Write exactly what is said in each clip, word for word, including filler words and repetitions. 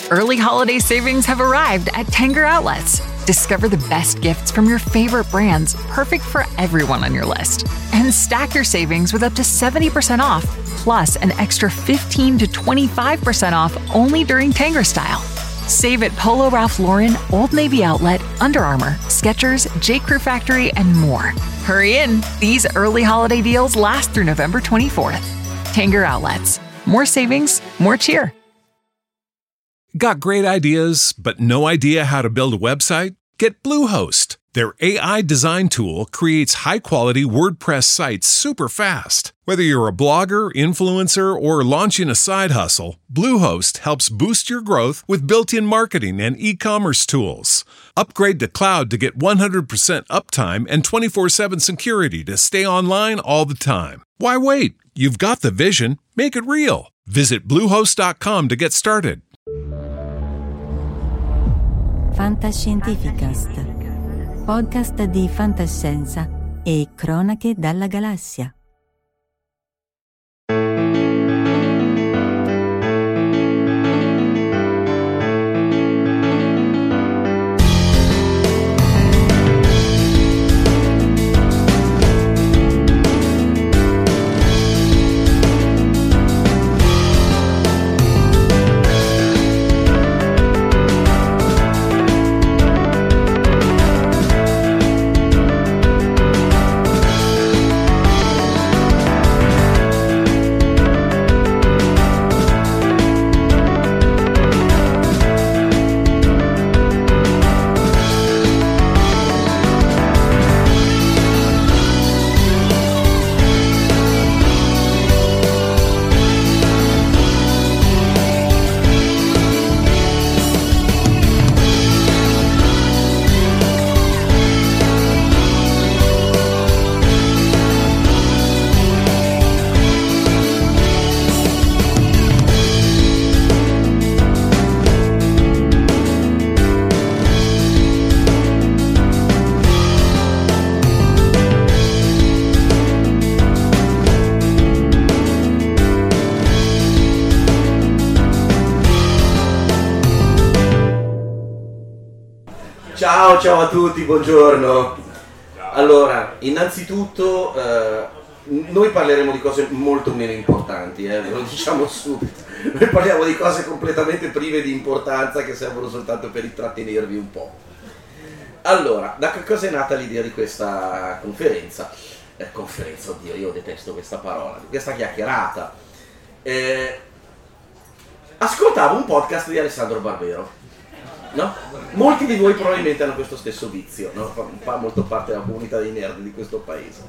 Early holiday savings have arrived at Tanger Outlets. Discover the best gifts from your favorite brands, perfect for everyone on your list. And stack your savings with up to seventy percent off, plus an extra fifteen to twenty-five percent off only during Tanger Style. Save at Polo Ralph Lauren, Old Navy Outlet, Under Armour, Skechers, J. Crew Factory, and more. Hurry in. These early holiday deals last through November twenty-fourth. Tanger Outlets. More savings, more cheer. Got great ideas, but no idea how to build a website? Get Bluehost. Their A I design tool creates high-quality WordPress sites super fast. Whether you're a blogger, influencer, or launching a side hustle, Bluehost helps boost your growth with built-in marketing and e-commerce tools. Upgrade to cloud to get one hundred percent uptime and twenty-four seven security to stay online all the time. Why wait? You've got the vision. Make it real. Visit bluehost dot com to get started. Fantascientificast, podcast di fantascienza e cronache dalla galassia. Ciao, ciao a tutti, buongiorno. Allora, innanzitutto eh, noi parleremo di cose molto meno importanti, eh, ve lo diciamo subito. Noi parliamo di cose completamente prive di importanza che servono soltanto per intrattenervi un po'. Allora, da che cosa è nata l'idea di questa conferenza? Eh, conferenza, oddio, io detesto questa parola, di questa chiacchierata. Eh, ascoltavo un podcast di Alessandro Barbero. No? Molti di voi probabilmente hanno questo stesso vizio, no? Fa molto parte della comunità dei nerd di questo paese.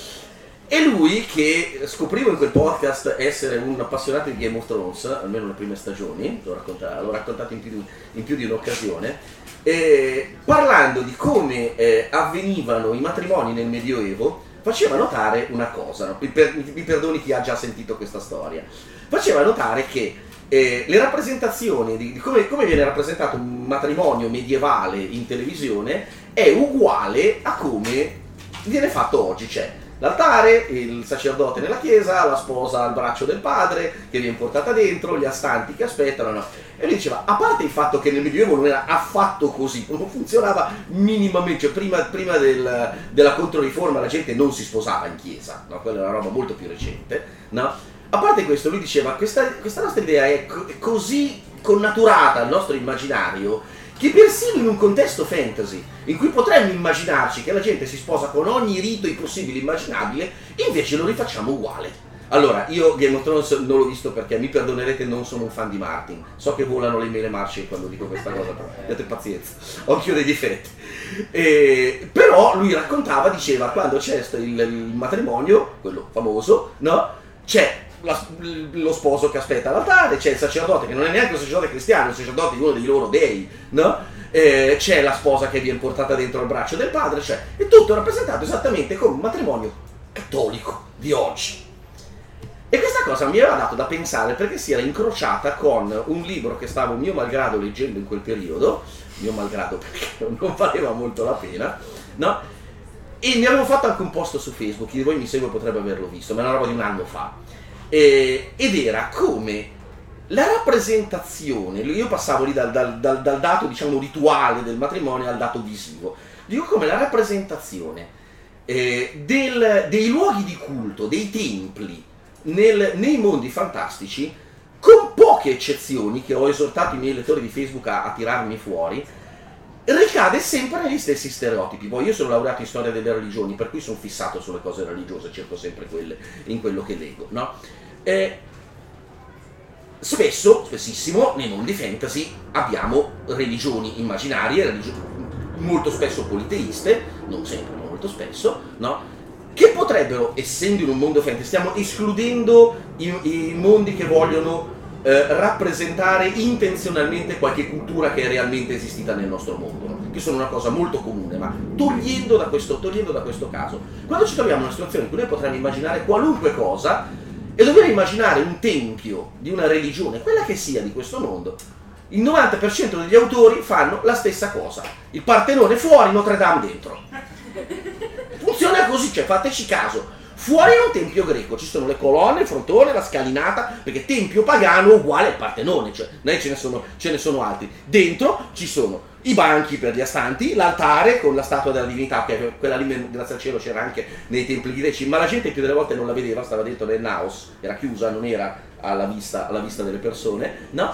E lui, che scoprivo in quel podcast essere un appassionato di Game of Thrones, almeno le prime stagioni, l'ho raccontato, l'ho raccontato in, più, in più di un'occasione, eh, parlando di come eh, avvenivano i matrimoni nel Medioevo, faceva notare una cosa, no? mi, per, mi perdoni chi ha già sentito questa storia, faceva notare che Eh, le rappresentazioni di, di come, come viene rappresentato un matrimonio medievale in televisione è uguale a come viene fatto oggi. C'è l'altare, il sacerdote nella chiesa, la sposa al braccio del padre che viene portata dentro, gli astanti che aspettano, no? E lui diceva, a parte il fatto che nel Medioevo non era affatto così, non funzionava minimamente, cioè prima, prima del, della Controriforma la gente non si sposava in chiesa, no? Quella è una roba molto più recente, no? A parte questo, lui diceva, questa, questa nostra idea è co- così connaturata al nostro immaginario che persino in un contesto fantasy, in cui potremmo immaginarci che la gente si sposa con ogni rito possibile immaginabile, invece lo rifacciamo uguale. Allora, io Game of Thrones non l'ho visto perché, mi perdonerete, non sono un fan di Martin. So che volano le mele marce quando dico questa cosa, però abbiate pazienza, occhio dei difetti. E, però lui raccontava, diceva, quando c'è il, il matrimonio, quello famoso, no? C'è La, lo sposo che aspetta all'altare, c'è il sacerdote che non è neanche un sacerdote cristiano, è un sacerdote di uno dei loro dei, no? Eh, c'è la sposa che viene portata dentro al braccio del padre, cioè è tutto rappresentato esattamente come un matrimonio cattolico di oggi. E questa cosa mi aveva dato da pensare perché si era incrociata con un libro che stavo mio malgrado leggendo in quel periodo, mio malgrado perché non valeva molto la pena, no? E ne avevo fatto anche un post su Facebook, chi di voi mi segue potrebbe averlo visto, ma è una roba di un anno fa. Eh, ed era come la rappresentazione, io passavo lì dal, dal, dal, dal dato diciamo rituale del matrimonio al dato visivo, dico come la rappresentazione eh, del, dei luoghi di culto, dei templi nel, nei mondi fantastici, con poche eccezioni che ho esortato i miei lettori di Facebook a, a tirarmi fuori, ricade sempre negli stessi stereotipi. Poi io sono laureato in storia delle religioni, per cui sono fissato sulle cose religiose, cerco sempre quelle in quello che leggo, no? Eh, spesso, spessissimo, nei mondi fantasy abbiamo religioni immaginarie, religioni molto spesso politeiste, non sempre ma molto spesso, no? Che potrebbero, essendo in un mondo fantasy, stiamo escludendo i, i mondi che vogliono eh, rappresentare intenzionalmente qualche cultura che è realmente esistita nel nostro mondo, no? Che sono una cosa molto comune, ma togliendo da questo, togliendo da questo caso, quando ci troviamo in una situazione in cui noi potremmo immaginare qualunque cosa e dobbiamo immaginare un tempio di una religione, quella che sia di questo mondo, il novanta per cento degli autori fanno la stessa cosa: il Partenone fuori, Notre Dame dentro. Funziona così, cioè fateci caso. Fuori è un tempio greco, ci sono le colonne, il frontone, la scalinata, perché tempio pagano uguale al Partenone, cioè non è ce ne sono, ce ne sono altri. Dentro ci sono i banchi per gli astanti, l'altare con la statua della divinità, che quella lì grazie al cielo c'era anche nei templi greci, ma la gente più delle volte non la vedeva, stava dentro nel naos, era chiusa, non era alla vista, alla vista delle persone, no?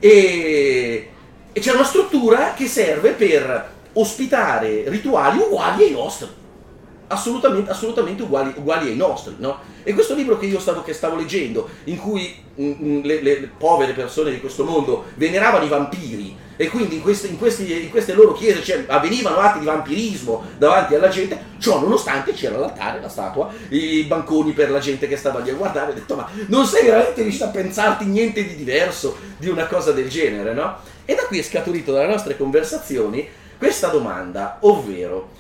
E, e c'è una struttura che serve per ospitare rituali uguali ai nostri. Assolutamente, assolutamente uguali, uguali ai nostri, no? E questo libro che io stavo, che stavo leggendo, in cui mh, le, le, le povere persone di questo mondo veneravano i vampiri, e quindi in queste, in questi, in queste loro chiese cioè, avvenivano atti di vampirismo davanti alla gente, ciò nonostante c'era l'altare, la statua, i banconi per la gente che stava lì a guardare. Ho detto, ma non sei veramente riuscito a pensarti niente di diverso di una cosa del genere, no? E da qui è scaturito dalle nostre conversazioni questa domanda, ovvero: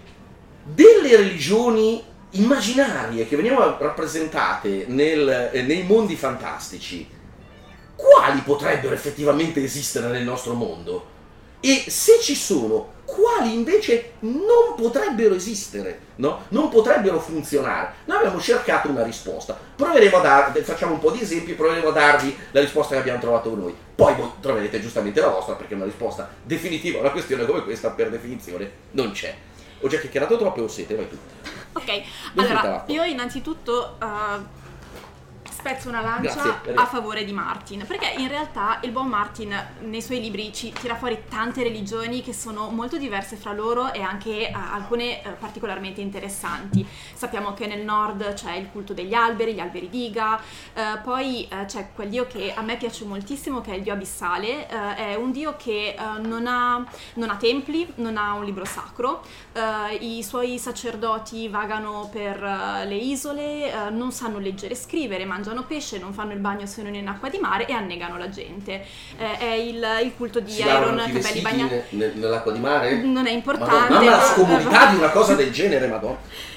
delle religioni immaginarie che venivano rappresentate nel, eh, nei mondi fantastici, quali potrebbero effettivamente esistere nel nostro mondo? E se ci sono, quali invece non potrebbero esistere, no? Non potrebbero funzionare? Noi abbiamo cercato una risposta, proveremo a darvi, facciamo un po' di esempi, proveremo a darvi la risposta che abbiamo trovato noi. Poi voi troverete giustamente la vostra, perché una risposta definitiva a una questione come questa per definizione non c'è. Ho già chiacchierato troppo e ho sete, vai tu. Ok, allora io innanzitutto uh, spezzo una lancia Grazie, a favore di Martin, perché in realtà il buon Martin nei suoi libri ci tira fuori tante religioni che sono molto diverse fra loro e anche uh, alcune uh, particolarmente interessanti. Sappiamo che nel nord c'è il culto degli alberi, gli alberi d'Iga, uh, poi uh, c'è quel dio che a me piace moltissimo, che è il dio abissale, uh, è un dio che uh, non ha, non ha templi, non ha un libro sacro, uh, i suoi sacerdoti vagano per uh, le isole, uh, non sanno leggere e scrivere, mangiano pesce, non fanno il bagno se non in acqua di mare e annegano la gente. Eh, è il, il culto di si Iron, capelli bagnati ne, nell'acqua di mare? Non è importante. Ma la scomodità di una cosa del genere, madonna.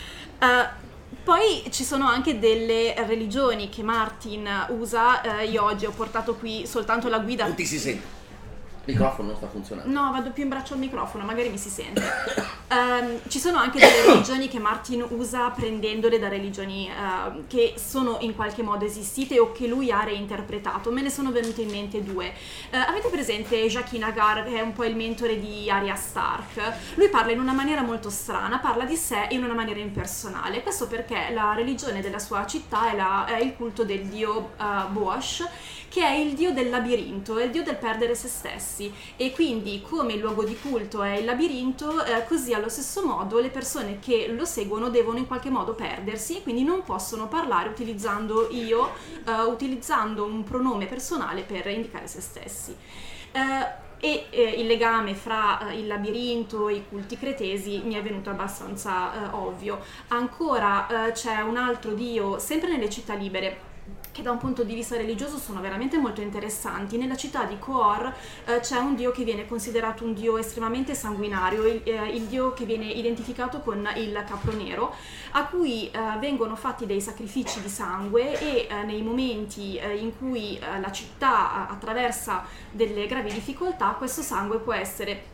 Uh, poi ci sono anche delle religioni che Martin usa. Uh, io oggi ho portato qui soltanto la guida. Non ti si sente. Il microfono non sta funzionando. No, vado più in braccio al microfono, magari mi si sente. Um, ci sono anche delle religioni che Martin usa prendendole da religioni uh, che sono in qualche modo esistite o che lui ha reinterpretato. Me ne sono venute in mente due. Uh, avete presente Jaqen H'ghar, che è un po' il mentore di Arya Stark? Lui parla in una maniera molto strana, parla di sé in una maniera impersonale. Questo perché la religione della sua città è, la, è il culto del dio uh, Boash, che è il dio del labirinto, è il dio del perdere se stessi, e quindi come il luogo di culto è il labirinto, eh, così allo stesso modo le persone che lo seguono devono in qualche modo perdersi e quindi non possono parlare utilizzando io, eh, utilizzando un pronome personale per indicare se stessi. Eh, e eh, il legame fra eh, il labirinto e i culti cretesi mi è venuto abbastanza eh, ovvio. Ancora eh, c'è un altro dio, sempre nelle città libere, che da un punto di vista religioso sono veramente molto interessanti. Nella città di Qohor eh, c'è un dio che viene considerato un dio estremamente sanguinario, il, eh, il dio che viene identificato con il capro nero, a cui eh, vengono fatti dei sacrifici di sangue e eh, nei momenti eh, in cui eh, la città attraversa delle gravi difficoltà, questo sangue può essere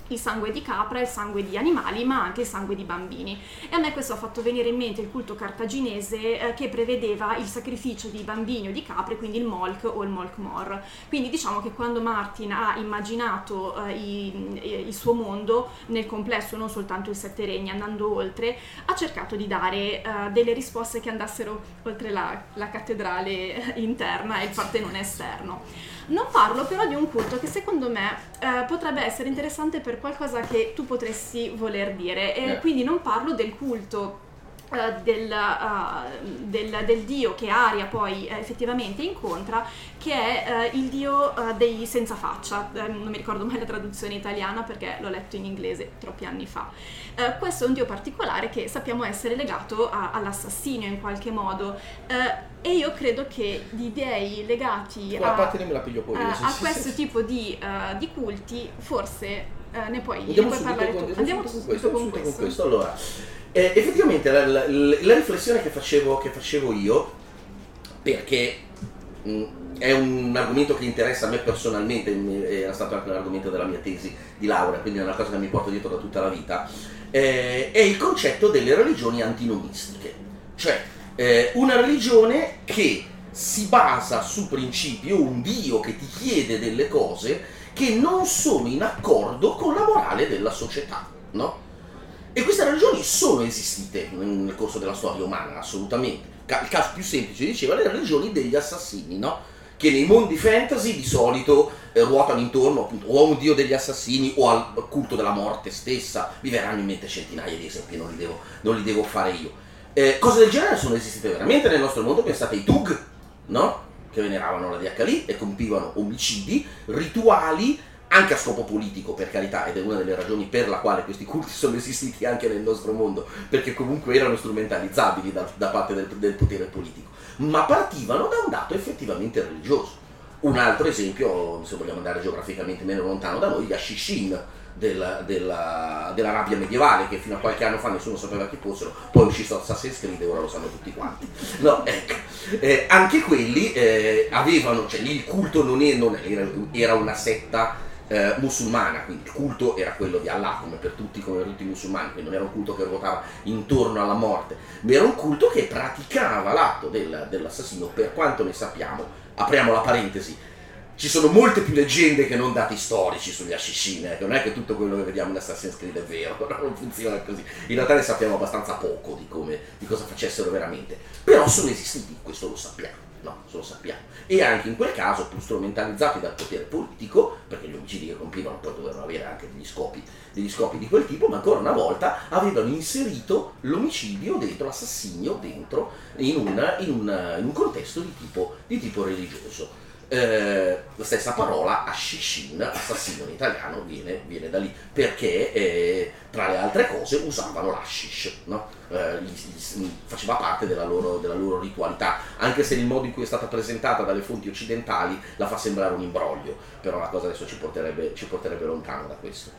il sangue di capra, il sangue di animali, ma anche il sangue di bambini. E a me questo ha fatto venire in mente il culto cartaginese eh, che prevedeva il sacrificio di bambini o di capre, quindi il molk o il molk mor. Quindi diciamo che quando Martin ha immaginato eh, i, il suo mondo nel complesso, non soltanto il Sette Regni, andando oltre, ha cercato di dare eh, delle risposte che andassero oltre la, la cattedrale interna e il Partenone esterno. Non parlo però di un culto che secondo me eh, potrebbe essere interessante per qualcosa che tu potresti voler dire, e Yeah. quindi non parlo del culto Uh, del, uh, del, del dio che Aria poi uh, effettivamente incontra, che è uh, il dio uh, dei senza faccia. Uh, non mi ricordo mai la traduzione italiana perché l'ho letto in inglese troppi anni fa. Uh, questo è un dio particolare che sappiamo essere legato a, all'assassinio in qualche modo, uh, e io credo che gli dei legati Quella a, parte me la piglio poi, uh, sì, a sì, questo sì. tipo di, uh, di culti forse uh, ne puoi, ne Andiamo puoi subito parlare con, tu. andiamo Andiamo subito con subito questo, con subito questo. con questo. Allora, eh, effettivamente la, la, la riflessione che facevo, che facevo io, perché mh, è un argomento che interessa a me personalmente, mh, era stato anche un argomento della mia tesi di laurea, quindi è una cosa che mi porto dietro da tutta la vita, eh, è il concetto delle religioni antinomistiche. Cioè, eh, una religione che si basa su principi, o un dio che ti chiede delle cose che non sono in accordo con la morale della società, no? E queste religioni sono esistite nel corso della storia umana, assolutamente. Il caso più semplice, diceva, le religioni degli assassini, no? Che nei mondi fantasy di solito eh, ruotano intorno appunto o a un dio degli assassini o al culto della morte stessa. Vi verranno in mente centinaia di esempi, non li devo, non li devo fare io. Eh, cose del genere sono esistite veramente nel nostro mondo. Pensate ai Tug, no? Che veneravano la dea Kali e compivano omicidi, rituali, anche a scopo politico, per carità, ed è una delle ragioni per la quale questi culti sono esistiti anche nel nostro mondo, perché comunque erano strumentalizzabili da, da parte del, del potere politico, ma partivano da un dato effettivamente religioso. Un altro esempio, se vogliamo andare geograficamente meno lontano da noi, gli Ashishin della, della, dell'Arabia medievale, che fino a qualche anno fa nessuno sapeva chi fossero, poi uscì su Assassin's Creed e ora lo sanno tutti quanti. No, ecco. Eh, anche quelli eh, avevano, cioè lì il culto non, è, non era, era una setta Eh, musulmana, quindi il culto era quello di Allah, come per tutti, come per tutti i musulmani, quindi non era un culto che ruotava intorno alla morte, ma era un culto che praticava l'atto del, dell'assassino. Per quanto ne sappiamo, apriamo la parentesi, ci sono molte più leggende che non dati storici sugli Ashishin, eh, non è che tutto quello che vediamo in Assassin's Creed è vero, non funziona così, in realtà ne sappiamo abbastanza poco di come, di cosa facessero veramente, però sono esistiti, questo lo sappiamo. No, lo sappiamo. E anche in quel caso, pur strumentalizzati dal potere politico, perché gli omicidi che compivano poi dovevano avere anche degli scopi, degli scopi di quel tipo, ma ancora una volta avevano inserito l'omicidio dentro, l'assassinio dentro, in, una, in, una, in un contesto di tipo, di tipo religioso. Eh, la stessa parola, Ashishin, assassino in italiano, viene, viene da lì, perché eh, tra le altre cose usavano l'hashish, no? eh, gli, gli, faceva parte della loro, della loro ritualità, anche se il modo in cui è stata presentata dalle fonti occidentali la fa sembrare un imbroglio, però la cosa adesso ci porterebbe, ci porterebbe lontano da questo.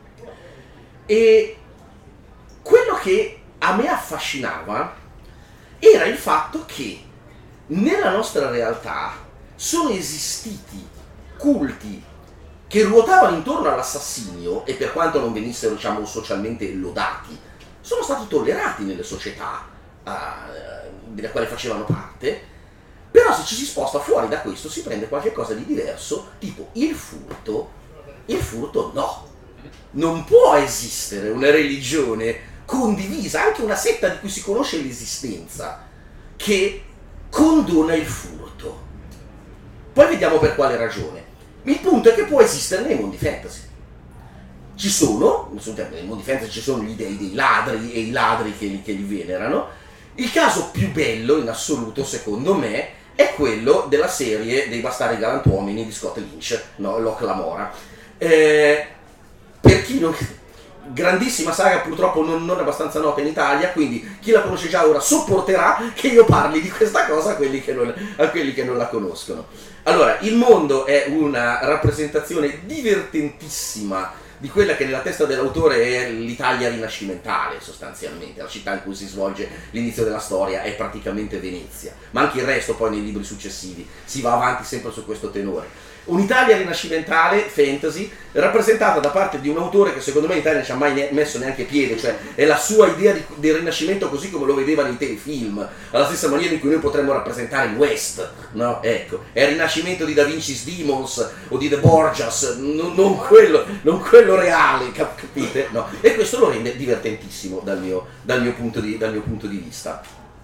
E quello che a me affascinava era il fatto che nella nostra realtà sono esistiti culti che ruotavano intorno all'assassinio e, per quanto non venissero, diciamo, socialmente lodati, sono stati tollerati nelle società uh, delle quali facevano parte. Però se ci si sposta fuori da questo si prende qualcosa di diverso, tipo il furto. Il furto no, non può esistere una religione condivisa, anche una setta di cui si conosce l'esistenza, che condona il furto. Poi vediamo per quale ragione. Il punto è che può esistere nei mondi fantasy. Ci sono, nei mondi fantasy ci sono gli dei dei ladri e i ladri che li, che li venerano. Il caso più bello in assoluto, secondo me, è quello della serie dei Bastardi Galantuomini di Scott Lynch, no? Locke Lamora. Eh, per chi non... grandissima saga, purtroppo non, non abbastanza nota in Italia, quindi chi la conosce già ora sopporterà che io parli di questa cosa a quelli che non, a quelli che non la conoscono. Allora, il mondo è una rappresentazione divertentissima di quella che nella testa dell'autore è l'Italia rinascimentale, sostanzialmente. La città in cui si svolge l'inizio della storia è praticamente Venezia, ma anche il resto poi nei libri successivi si va avanti sempre su questo tenore. Un'Italia rinascimentale, fantasy, rappresentata da parte di un autore che secondo me in Italia non ci ha mai ne- messo neanche piede, cioè è la sua idea di, del Rinascimento così come lo vedeva nei telefilm, alla stessa maniera in cui noi potremmo rappresentare il West, no? Ecco, è il Rinascimento di Da Vinci's Demons o di The Borgias, non, non, quello, non quello reale, cap- capite? No. E questo lo rende divertentissimo dal mio, dal mio, punto, di, dal mio punto di vista.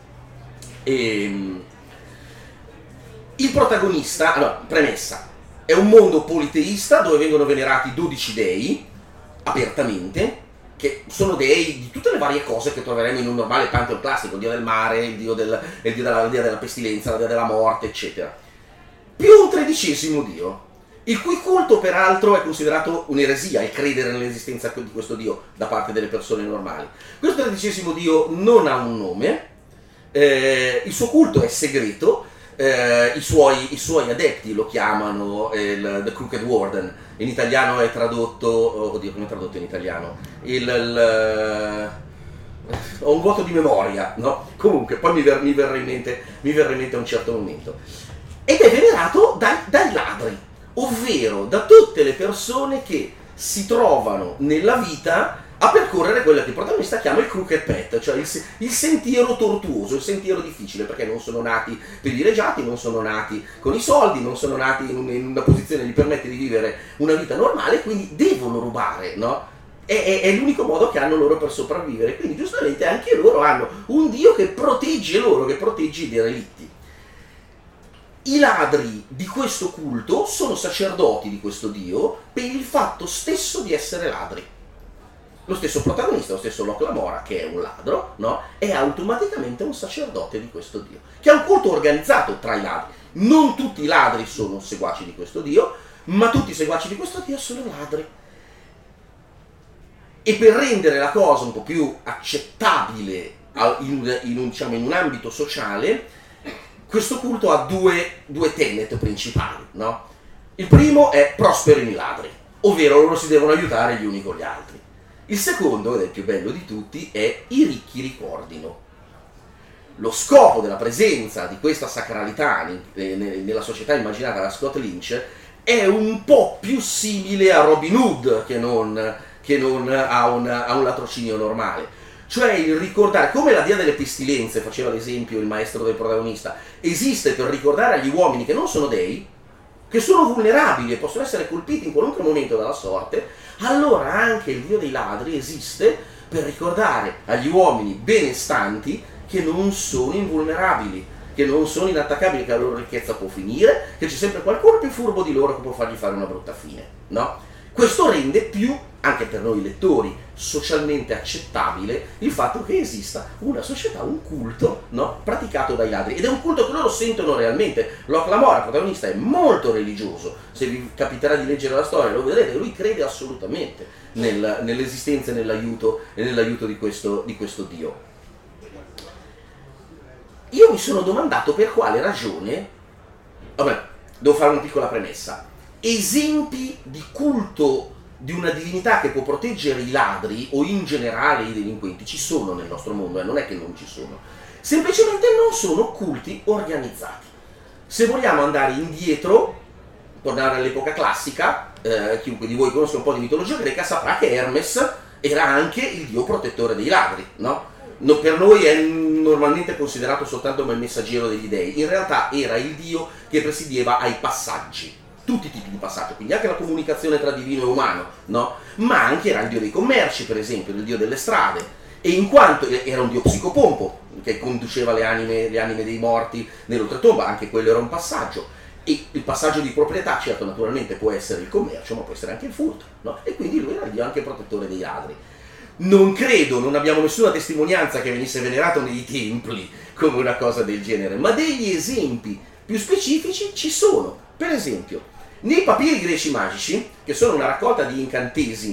E, il protagonista, allora, premessa, è un mondo politeista dove vengono venerati dodici dei, apertamente, che sono dei di tutte le varie cose che troveremo in un normale pantheon classico, il dio del mare, il dio, del, il dio, della, il dio della pestilenza, il dio della morte, eccetera. Più un tredicesimo dio, il cui culto peraltro è considerato un'eresia, il credere nell'esistenza di questo dio da parte delle persone normali. Questo tredicesimo dio non ha un nome, eh, il suo culto è segreto. Eh, i, suoi, I suoi adepti lo chiamano eh, il The Crooked Warden, in italiano è tradotto, oh, oddio come è tradotto in italiano? Il, il uh, ho un vuoto di memoria, no? Comunque poi mi, ver, mi, verrà in mente, mi verrà in mente a un certo momento. Ed è venerato dai, dai ladri, ovvero da tutte le persone che si trovano nella vita a percorrere quello che il protagonista chiama il crooked path, cioè il, il sentiero tortuoso, il sentiero difficile, perché non sono nati privilegiati, non sono nati con i soldi, non sono nati in, un, in una posizione che gli permette di vivere una vita normale, quindi devono rubare, no? È, è, è l'unico modo che hanno loro per sopravvivere, quindi giustamente anche loro hanno un dio che protegge loro, che protegge i derelitti. I ladri di questo culto sono sacerdoti di questo dio per il fatto stesso di essere ladri. Lo stesso protagonista, lo stesso Locke Lamora, che è un ladro, no? È automaticamente un sacerdote di questo dio, che ha un culto organizzato tra i ladri. Non tutti i ladri sono seguaci di questo dio, ma tutti i seguaci di questo dio sono ladri. E per rendere la cosa un po' più accettabile in, in, un, diciamo, in un ambito sociale, questo culto ha due, due tenet principali, no? Il primo è prosperino i ladri, ovvero loro si devono aiutare gli uni con gli altri. Il secondo, ed è il più bello di tutti, è i ricchi ricordino. Lo scopo della presenza di questa sacralità nella società immaginata da Scott Lynch è un po' più simile a Robin Hood che non, che non a, un, a un latrocinio normale. Cioè il ricordare, come la Dia delle Pestilenze, faceva l'esempio il maestro del protagonista, esiste per ricordare agli uomini che non sono dei, che sono vulnerabili e possono essere colpiti in qualunque momento dalla sorte, allora anche il dio dei ladri esiste per ricordare agli uomini benestanti che non sono invulnerabili, che non sono inattaccabili, che la loro ricchezza può finire, che c'è sempre qualcuno più furbo di loro che può fargli fare una brutta fine, no? Questo rende più, anche per noi lettori, socialmente accettabile il fatto che esista una società, un culto, no, praticato dai ladri, ed è un culto che loro sentono realmente. Locke Lamora, il protagonista, è molto religioso, se vi capiterà di leggere la storia lo vedrete, lui crede assolutamente nel, nell'esistenza e nell'aiuto, e nell'aiuto di questo, di questo dio. Io mi sono domandato per quale ragione, vabbè, devo fare una piccola premessa, esempi di culto di una divinità che può proteggere i ladri o in generale i delinquenti ci sono nel nostro mondo, eh, non è che non ci sono, semplicemente non sono culti organizzati. Se vogliamo andare indietro, tornare all'epoca classica, eh, chiunque di voi conosca un po' di mitologia greca saprà che Hermes era anche il dio protettore dei ladri, no? No, per noi è normalmente considerato soltanto come il messaggero degli dei, in realtà era il dio che presidieva ai passaggi, tutti i tipi di passaggio, quindi anche la comunicazione tra divino e umano, no? Ma anche era il dio dei commerci, per esempio, il dio delle strade, e in quanto era un dio psicopompo, che conduceva le anime, le anime dei morti nell'oltretomba, anche quello era un passaggio, e il passaggio di proprietà, certo, naturalmente può essere il commercio, ma può essere anche il furto, no? E quindi lui era il dio anche protettore dei ladri. Non credo, non abbiamo nessuna testimonianza che venisse venerato nei templi come una cosa del genere, ma degli esempi più specifici ci sono. Per esempio, nei papiri greci magici, che sono una raccolta di incantesimi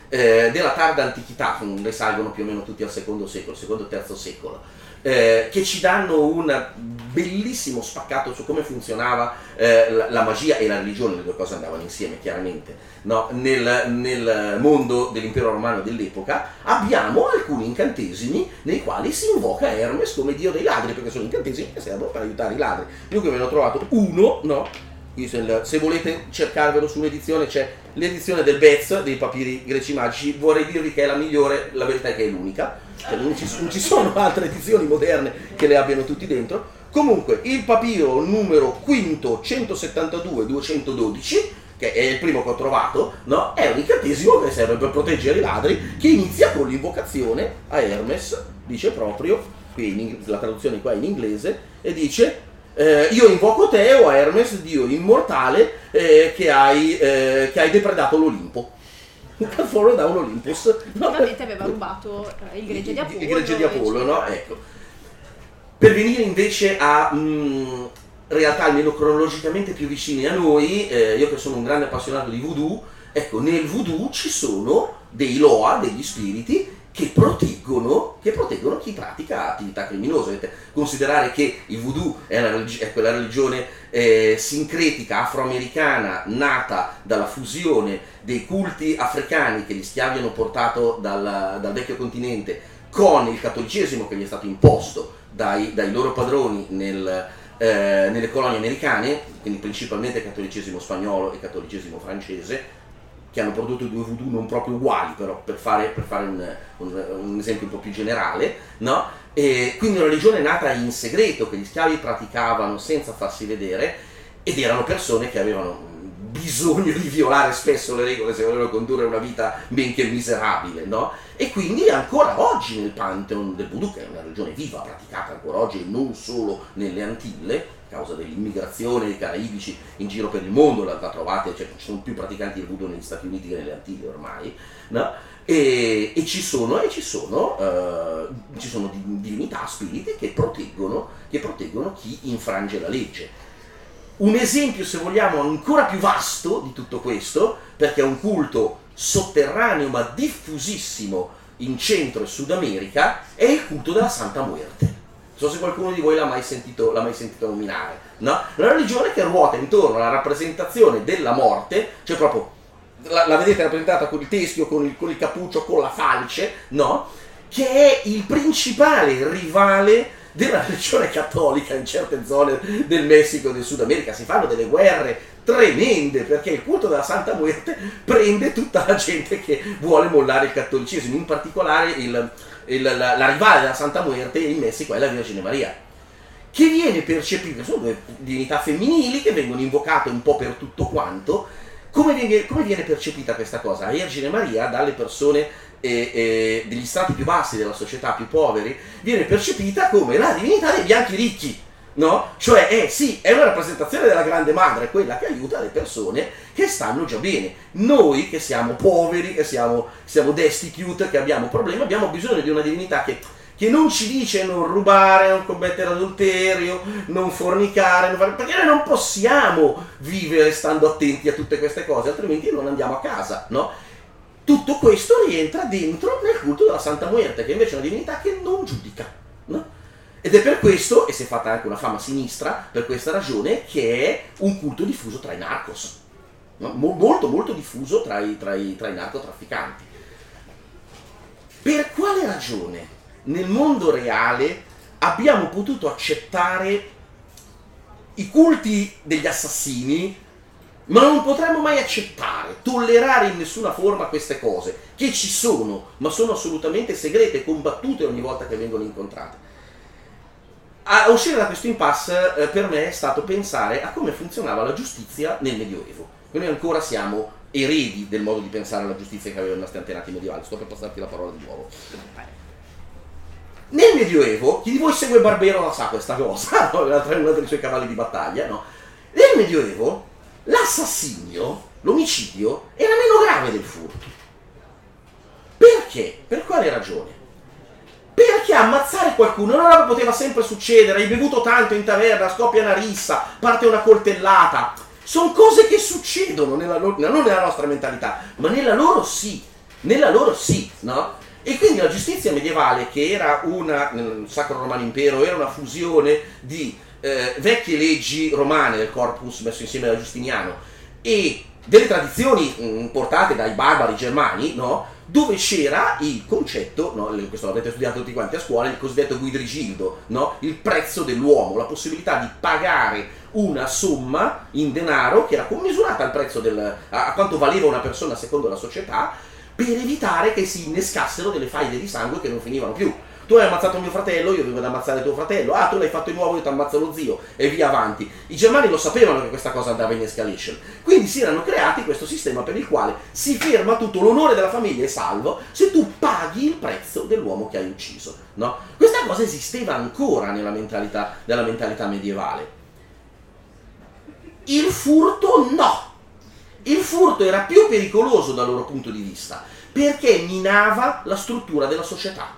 eh, della tarda antichità, risalgono più o meno tutti al secondo secolo, secondo e terzo secolo, eh, che ci danno un bellissimo spaccato su come funzionava eh, la, la magia e la religione, le due cose andavano insieme chiaramente, no? nel, nel mondo dell'impero romano dell'epoca abbiamo alcuni incantesimi nei quali si invoca Hermes come dio dei ladri, perché sono incantesimi che servono per aiutare i ladri. Io qui ve ne ho trovato uno, no? Se, se volete cercarvelo su un'edizione, c'è l'edizione del Bez dei papiri greci magici, vorrei dirvi che è la migliore, la verità è che è l'unica, cioè, non, ci, non ci sono altre edizioni moderne che le abbiano tutti dentro. Comunque il papiro numero quinto centosettantadue duecentododici, che è il primo che ho trovato, no? È un incantesimo che serve per proteggere i ladri, che inizia con l'invocazione a Hermes, dice proprio, qui in, la traduzione qua è in inglese, e dice: Eh, io invoco te, o Hermes, dio immortale, eh, che, hai, eh, che hai depredato l'Olimpo. Fuori da un Olympus. No? Ovviamente aveva rubato eh, il gregge di Apollo. Il gregge di Apollo, no? Ecco. Per venire invece a mh, realtà almeno cronologicamente più vicine a noi, eh, io che sono un grande appassionato di voodoo, ecco, nel voodoo ci sono dei loa, degli spiriti, che proteggono, che proteggono chi pratica attività criminose. Dovete considerare che il voodoo è, una religi- è quella religione eh, sincretica afroamericana nata dalla fusione dei culti africani che gli schiavi hanno portato dal, dal vecchio continente con il cattolicesimo che gli è stato imposto dai, dai loro padroni nel, eh, nelle colonie americane, quindi principalmente cattolicesimo spagnolo e cattolicesimo francese, che hanno prodotto due voodoo non proprio uguali, però per fare, per fare un, un, un esempio un po' più generale, no? E quindi una religione nata in segreto, che gli schiavi praticavano senza farsi vedere, ed erano persone che avevano bisogno di violare spesso le regole se volevano condurre una vita benché miserabile, no? E quindi ancora oggi nel pantheon del voodoo, che è una religione viva, praticata ancora oggi e non solo nelle Antille, a causa dell'immigrazione dei caraibici in giro per il mondo, la, la trovate, cioè ci sono più praticanti del voodoo negli Stati Uniti che nelle Antille ormai, no? E, e ci sono, e ci sono, uh, ci sono divinità, spiriti che proteggono, che proteggono chi infrange la legge. Un esempio, se vogliamo, ancora più vasto di tutto questo, perché è un culto sotterraneo ma diffusissimo in Centro e Sud America, è il culto della Santa Muerte. Non so se qualcuno di voi l'ha mai sentito, l'ha mai sentito nominare, no? Una religione che ruota intorno alla rappresentazione della morte, cioè proprio, la, la vedete rappresentata con il teschio, con il, con il cappuccio, con la falce, no? Che è il principale rivale della religione cattolica in certe zone del Messico e del Sud America. Si fanno delle guerre tremende perché il culto della Santa Muerte prende tutta la gente che vuole mollare il cattolicesimo, in particolare il, il, la, la rivale della Santa Muerte in Messico è la Vergine Maria, che viene percepita, sono due divinità femminili che vengono invocate un po' per tutto quanto. Come viene, come viene percepita questa cosa? La Vergine Maria dalle persone E, e degli strati più bassi della società, più poveri, viene percepita come la divinità dei bianchi ricchi, no? Cioè è sì, è una rappresentazione della grande madre, quella che aiuta le persone che stanno già bene. Noi che siamo poveri, che siamo, siamo destitute, che abbiamo problemi, abbiamo bisogno di una divinità che, che non ci dice non rubare, non commettere adulterio, non fornicare, non fare, perché noi non possiamo vivere stando attenti a tutte queste cose, altrimenti non andiamo a casa, no? Tutto questo rientra dentro nel culto della Santa Muerte, che invece è una divinità che non giudica, no? Ed è per questo, e si è fatta anche una fama sinistra, per questa ragione, che è un culto diffuso tra i narcos, no? Mo- molto molto diffuso tra i, tra, i, tra i narcotrafficanti. Per quale ragione nel mondo reale abbiamo potuto accettare i culti degli assassini, ma non potremmo mai accettare, tollerare in nessuna forma queste cose, che ci sono, ma sono assolutamente segrete, combattute ogni volta che vengono incontrate? A uscire da questo impasse eh, per me è stato pensare a come funzionava la giustizia nel Medioevo. Noi ancora siamo eredi del modo di pensare alla giustizia che avevano i nostri antenati medievali. Sto per passarti la parola di nuovo. Nel Medioevo, chi di voi segue Barbero la sa questa cosa, no? È uno dei suoi cavalli di battaglia, no? Nel Medioevo l'assassinio, l'omicidio, era meno grave del furto. Perché? Per quale ragione? Perché ammazzare qualcuno non poteva sempre succedere, hai bevuto tanto in taverna, scoppia una rissa, parte una coltellata. Sono cose che succedono, nella loro, non nella nostra mentalità, ma nella loro sì. nella loro sì, no? E quindi la giustizia medievale, che era una, nel Sacro Romano Impero, era una fusione di eh, vecchie leggi romane del corpus messo insieme da Giustiniano e delle tradizioni mh, portate dai barbari germani, no? Dove c'era il concetto, no? Questo l'avete studiato tutti quanti a scuola, il cosiddetto guidrigildo, no? Il prezzo dell'uomo, la possibilità di pagare una somma in denaro che era commisurata al prezzo del, a, a quanto valeva una persona secondo la società, per evitare che si innescassero delle faide di sangue che non finivano più. Tu hai ammazzato mio fratello, io vengo ad ammazzare tuo fratello, ah tu l'hai fatto di nuovo, io ti ammazzo lo zio, e via avanti. I germani lo sapevano che questa cosa andava in escalation, quindi si erano creati questo sistema per il quale si ferma tutto, l'onore della famiglia è salvo se tu paghi il prezzo dell'uomo che hai ucciso, no? Questa cosa esisteva ancora nella mentalità, nella mentalità medievale. Il furto no! Il furto era più pericoloso dal loro punto di vista, perché minava la struttura della società.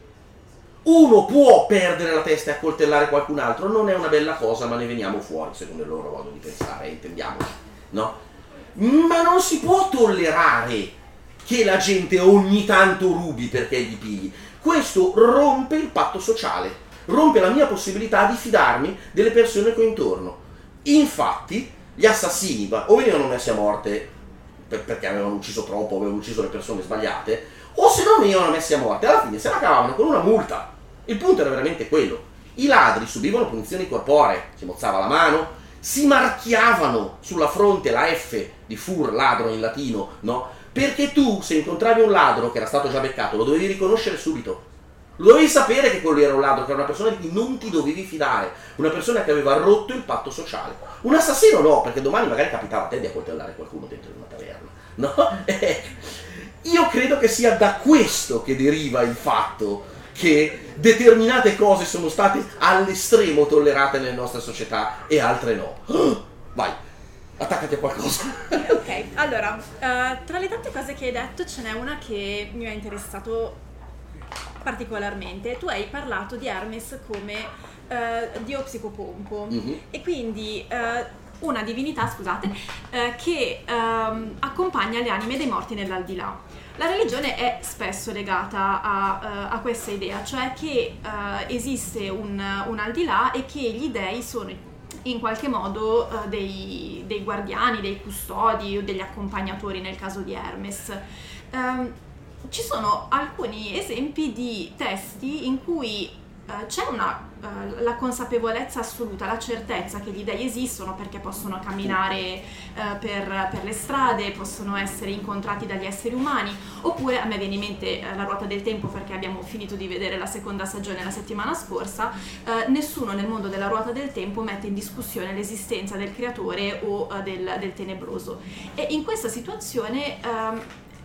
Uno può perdere la testa e accoltellare qualcun altro, non è una bella cosa, ma ne veniamo fuori, secondo il loro modo di pensare, intendiamoci, no? Ma non si può tollerare che la gente ogni tanto rubi perché gli pigli. Questo rompe il patto sociale, rompe la mia possibilità di fidarmi delle persone che ho intorno. Infatti, gli assassini o venivano messi a morte per, perché avevano ucciso troppo, avevano ucciso le persone sbagliate, o se non venivano messi a morte, alla fine se la cavavano con una multa. Il punto era veramente quello. I ladri subivano punizioni corporee, si mozzava la mano, si marchiavano sulla fronte la F di fur, ladro in latino, no? Perché tu, se incontravi un ladro che era stato già beccato, lo dovevi riconoscere subito. Lo dovevi sapere che quello era un ladro, che era una persona di cui non ti dovevi fidare, una persona che aveva rotto il patto sociale. Un assassino no, perché domani magari capitava a te di accoltellare qualcuno dentro una taverna, no? Io credo che sia da questo che deriva il fatto che determinate cose sono state all'estremo tollerate nelle nostre società e altre no. Vai, attaccati a qualcosa. Ok, allora, uh, tra le tante cose che hai detto ce n'è una che mi ha interessato particolarmente. Tu hai parlato di Hermes come uh, dio psicopompo, mm-hmm. e quindi uh, una divinità, scusate, uh, che um, accompagna le anime dei morti nell'aldilà. La religione è spesso legata a, uh, a questa idea, cioè che uh, esiste un, un aldilà e che gli dei sono in qualche modo uh, dei, dei guardiani, dei custodi o degli accompagnatori nel caso di Hermes. Um, ci sono alcuni esempi di testi in cui uh, c'è una, uh, la consapevolezza assoluta, la certezza che gli dei esistono perché possono camminare uh, per, per le strade, possono essere incontrati dagli esseri umani, oppure a me viene in mente uh, La ruota del tempo, perché abbiamo finito di vedere la seconda stagione la settimana scorsa. Uh, nessuno nel mondo della ruota del tempo mette in discussione l'esistenza del creatore o uh, del, del tenebroso, e in questa situazione um,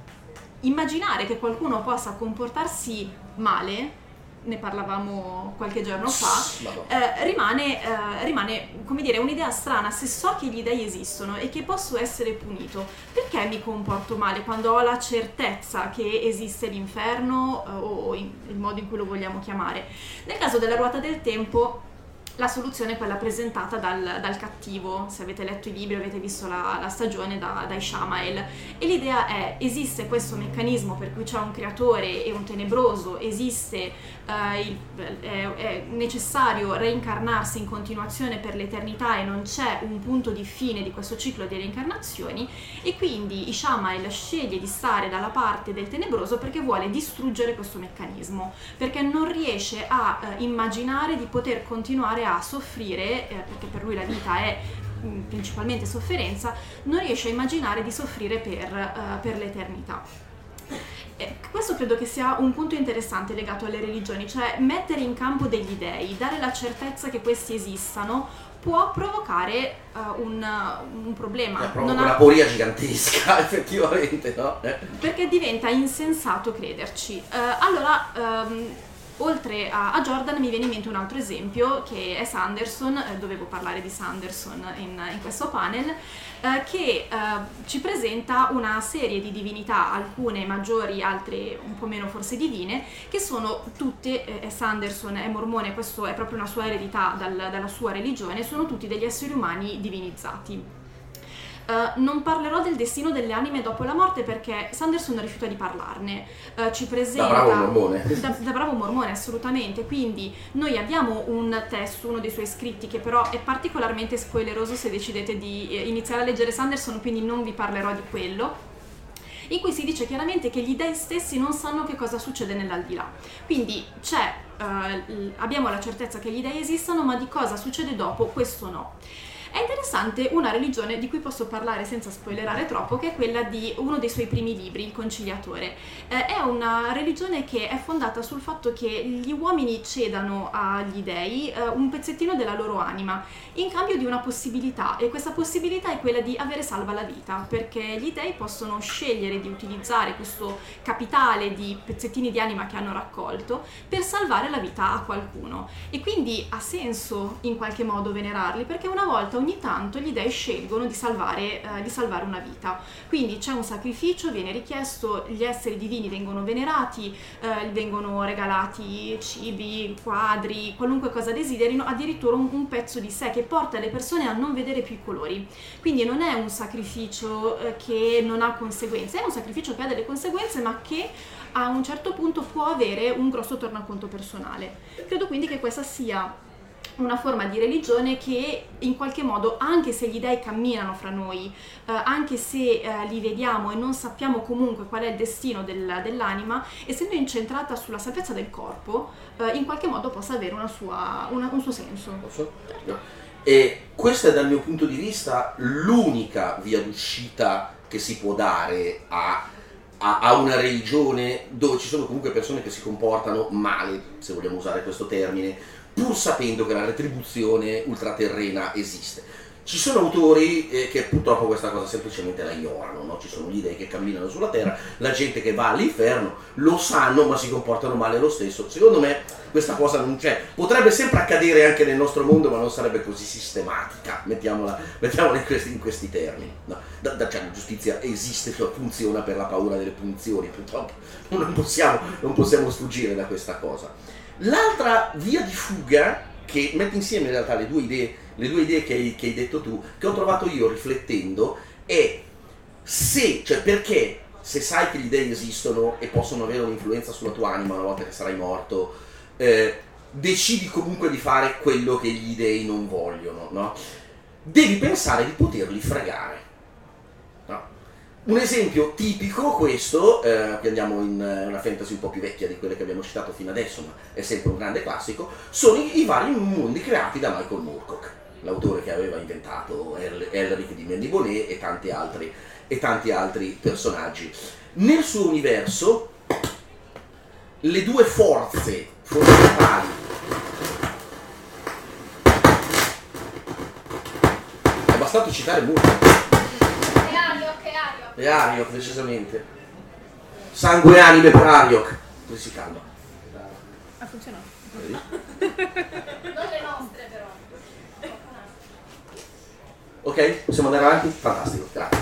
immaginare che qualcuno possa comportarsi male, ne parlavamo qualche giorno fa, eh, rimane, eh, rimane, come dire, un'idea strana. Se so che gli dei esistono e che posso essere punito, perché mi comporto male quando ho la certezza che esiste l'inferno, eh, o in, il modo in cui lo vogliamo chiamare? Nel caso della ruota del tempo, la soluzione è quella presentata dal, dal cattivo. Se avete letto i libri, avete visto la, la stagione da, da Ishamael, e l'idea è: esiste questo meccanismo per cui c'è un creatore e un tenebroso, esiste uh, il, è, è necessario reincarnarsi in continuazione per l'eternità e non c'è un punto di fine di questo ciclo di reincarnazioni, e quindi Ishamael sceglie di stare dalla parte del tenebroso perché vuole distruggere questo meccanismo, perché non riesce a uh, immaginare di poter continuare a soffrire, eh, perché per lui la vita è mh, principalmente sofferenza, non riesce a immaginare di soffrire per, uh, per l'eternità. E questo credo che sia un punto interessante legato alle religioni, cioè mettere in campo degli dei, dare la certezza che questi esistano, può provocare uh, un, un problema. È proprio una ha... poria gigantesca, effettivamente, no? Eh. Perché diventa insensato crederci. Uh, allora... Um, Oltre a, a Jordan mi viene in mente un altro esempio, che è Sanderson. Eh, dovevo parlare di Sanderson in, in questo panel, eh, che eh, ci presenta una serie di divinità, alcune maggiori, altre un po' meno forse divine, che sono tutte, eh, Sanderson è mormone, questo è proprio una sua eredità dal, dalla sua religione, sono tutti degli esseri umani divinizzati. Uh, non parlerò del destino delle anime dopo la morte perché Sanderson rifiuta di parlarne. Uh, ci presenta... Da bravo mormone. Da, da bravo mormone, assolutamente. Quindi noi abbiamo un testo, uno dei suoi scritti, che però è particolarmente spoileroso se decidete di eh, iniziare a leggere Sanderson, quindi non vi parlerò di quello, in cui si dice chiaramente che gli dei stessi non sanno che cosa succede nell'aldilà. Quindi c'è, uh, abbiamo la certezza che gli dei esistano, ma di cosa succede dopo, questo no. È interessante una religione di cui posso parlare senza spoilerare troppo, che è quella di uno dei suoi primi libri, Il Conciliatore. Eh, è una religione che è fondata sul fatto che gli uomini cedano agli dei eh, un pezzettino della loro anima in cambio di una possibilità, e questa possibilità è quella di avere salva la vita, perché gli dei possono scegliere di utilizzare questo capitale di pezzettini di anima che hanno raccolto per salvare la vita a qualcuno. E quindi ha senso in qualche modo venerarli, perché una volta ogni tanto gli dei scelgono di salvare, eh, di salvare una vita. Quindi c'è un sacrificio, viene richiesto, gli esseri divini vengono venerati, eh, vengono regalati cibi, quadri, qualunque cosa desiderino, addirittura un, un pezzo di sé che porta le persone a non vedere più i colori. Quindi non è un sacrificio eh, che non ha conseguenze, è un sacrificio che ha delle conseguenze, ma che a un certo punto può avere un grosso tornaconto personale. Credo quindi che questa sia una forma di religione che in qualche modo, anche se gli dei camminano fra noi, eh, anche se eh, li vediamo e non sappiamo comunque qual è il destino del, dell'anima, essendo incentrata sulla salvezza del corpo, eh, in qualche modo possa avere una sua, una, un suo senso. Posso? No. E questa è dal mio punto di vista l'unica via d'uscita che si può dare a, a, a una religione dove ci sono comunque persone che si comportano male, se vogliamo usare questo termine, pur sapendo che la retribuzione ultraterrena esiste. Ci sono autori eh, che purtroppo questa cosa semplicemente la ignorano, no? Ci sono gli dei che camminano sulla terra, la gente che va all'inferno, lo sanno ma si comportano male lo stesso. Secondo me questa cosa non c'è. Potrebbe sempre accadere anche nel nostro mondo, ma non sarebbe così sistematica, mettiamola, mettiamola in, questi, in questi termini. No? Da, da, cioè, la giustizia esiste, cioè, funziona per la paura delle punizioni, purtroppo non possiamo, non possiamo sfuggire da questa cosa. L'altra via di fuga, che mette insieme in realtà le due idee, le due idee che hai, che hai detto tu, che ho trovato io riflettendo, è se, cioè perché se sai che gli dei esistono e possono avere un'influenza sulla tua anima una volta che sarai morto, eh, decidi comunque di fare quello che gli dei non vogliono, no? Devi pensare di poterli fregare. No? Un esempio tipico, questo, eh, che andiamo in una fantasy un po' più vecchia di quelle che abbiamo citato fino adesso, ma è sempre un grande classico, sono i, i vari mondi creati da Michael Moorcock, l'autore che aveva inventato El- Elric di Mendiboné e tanti altri, e tanti altri personaggi. Nel suo universo, le due forze fondamentali, è bastato citare Moorcock. E Ariok, decisamente. Sangue e anime per Ariok. Così si calma. Ha funzionato. Non le nostre però. Ok? Possiamo andare avanti? Fantastico, grazie.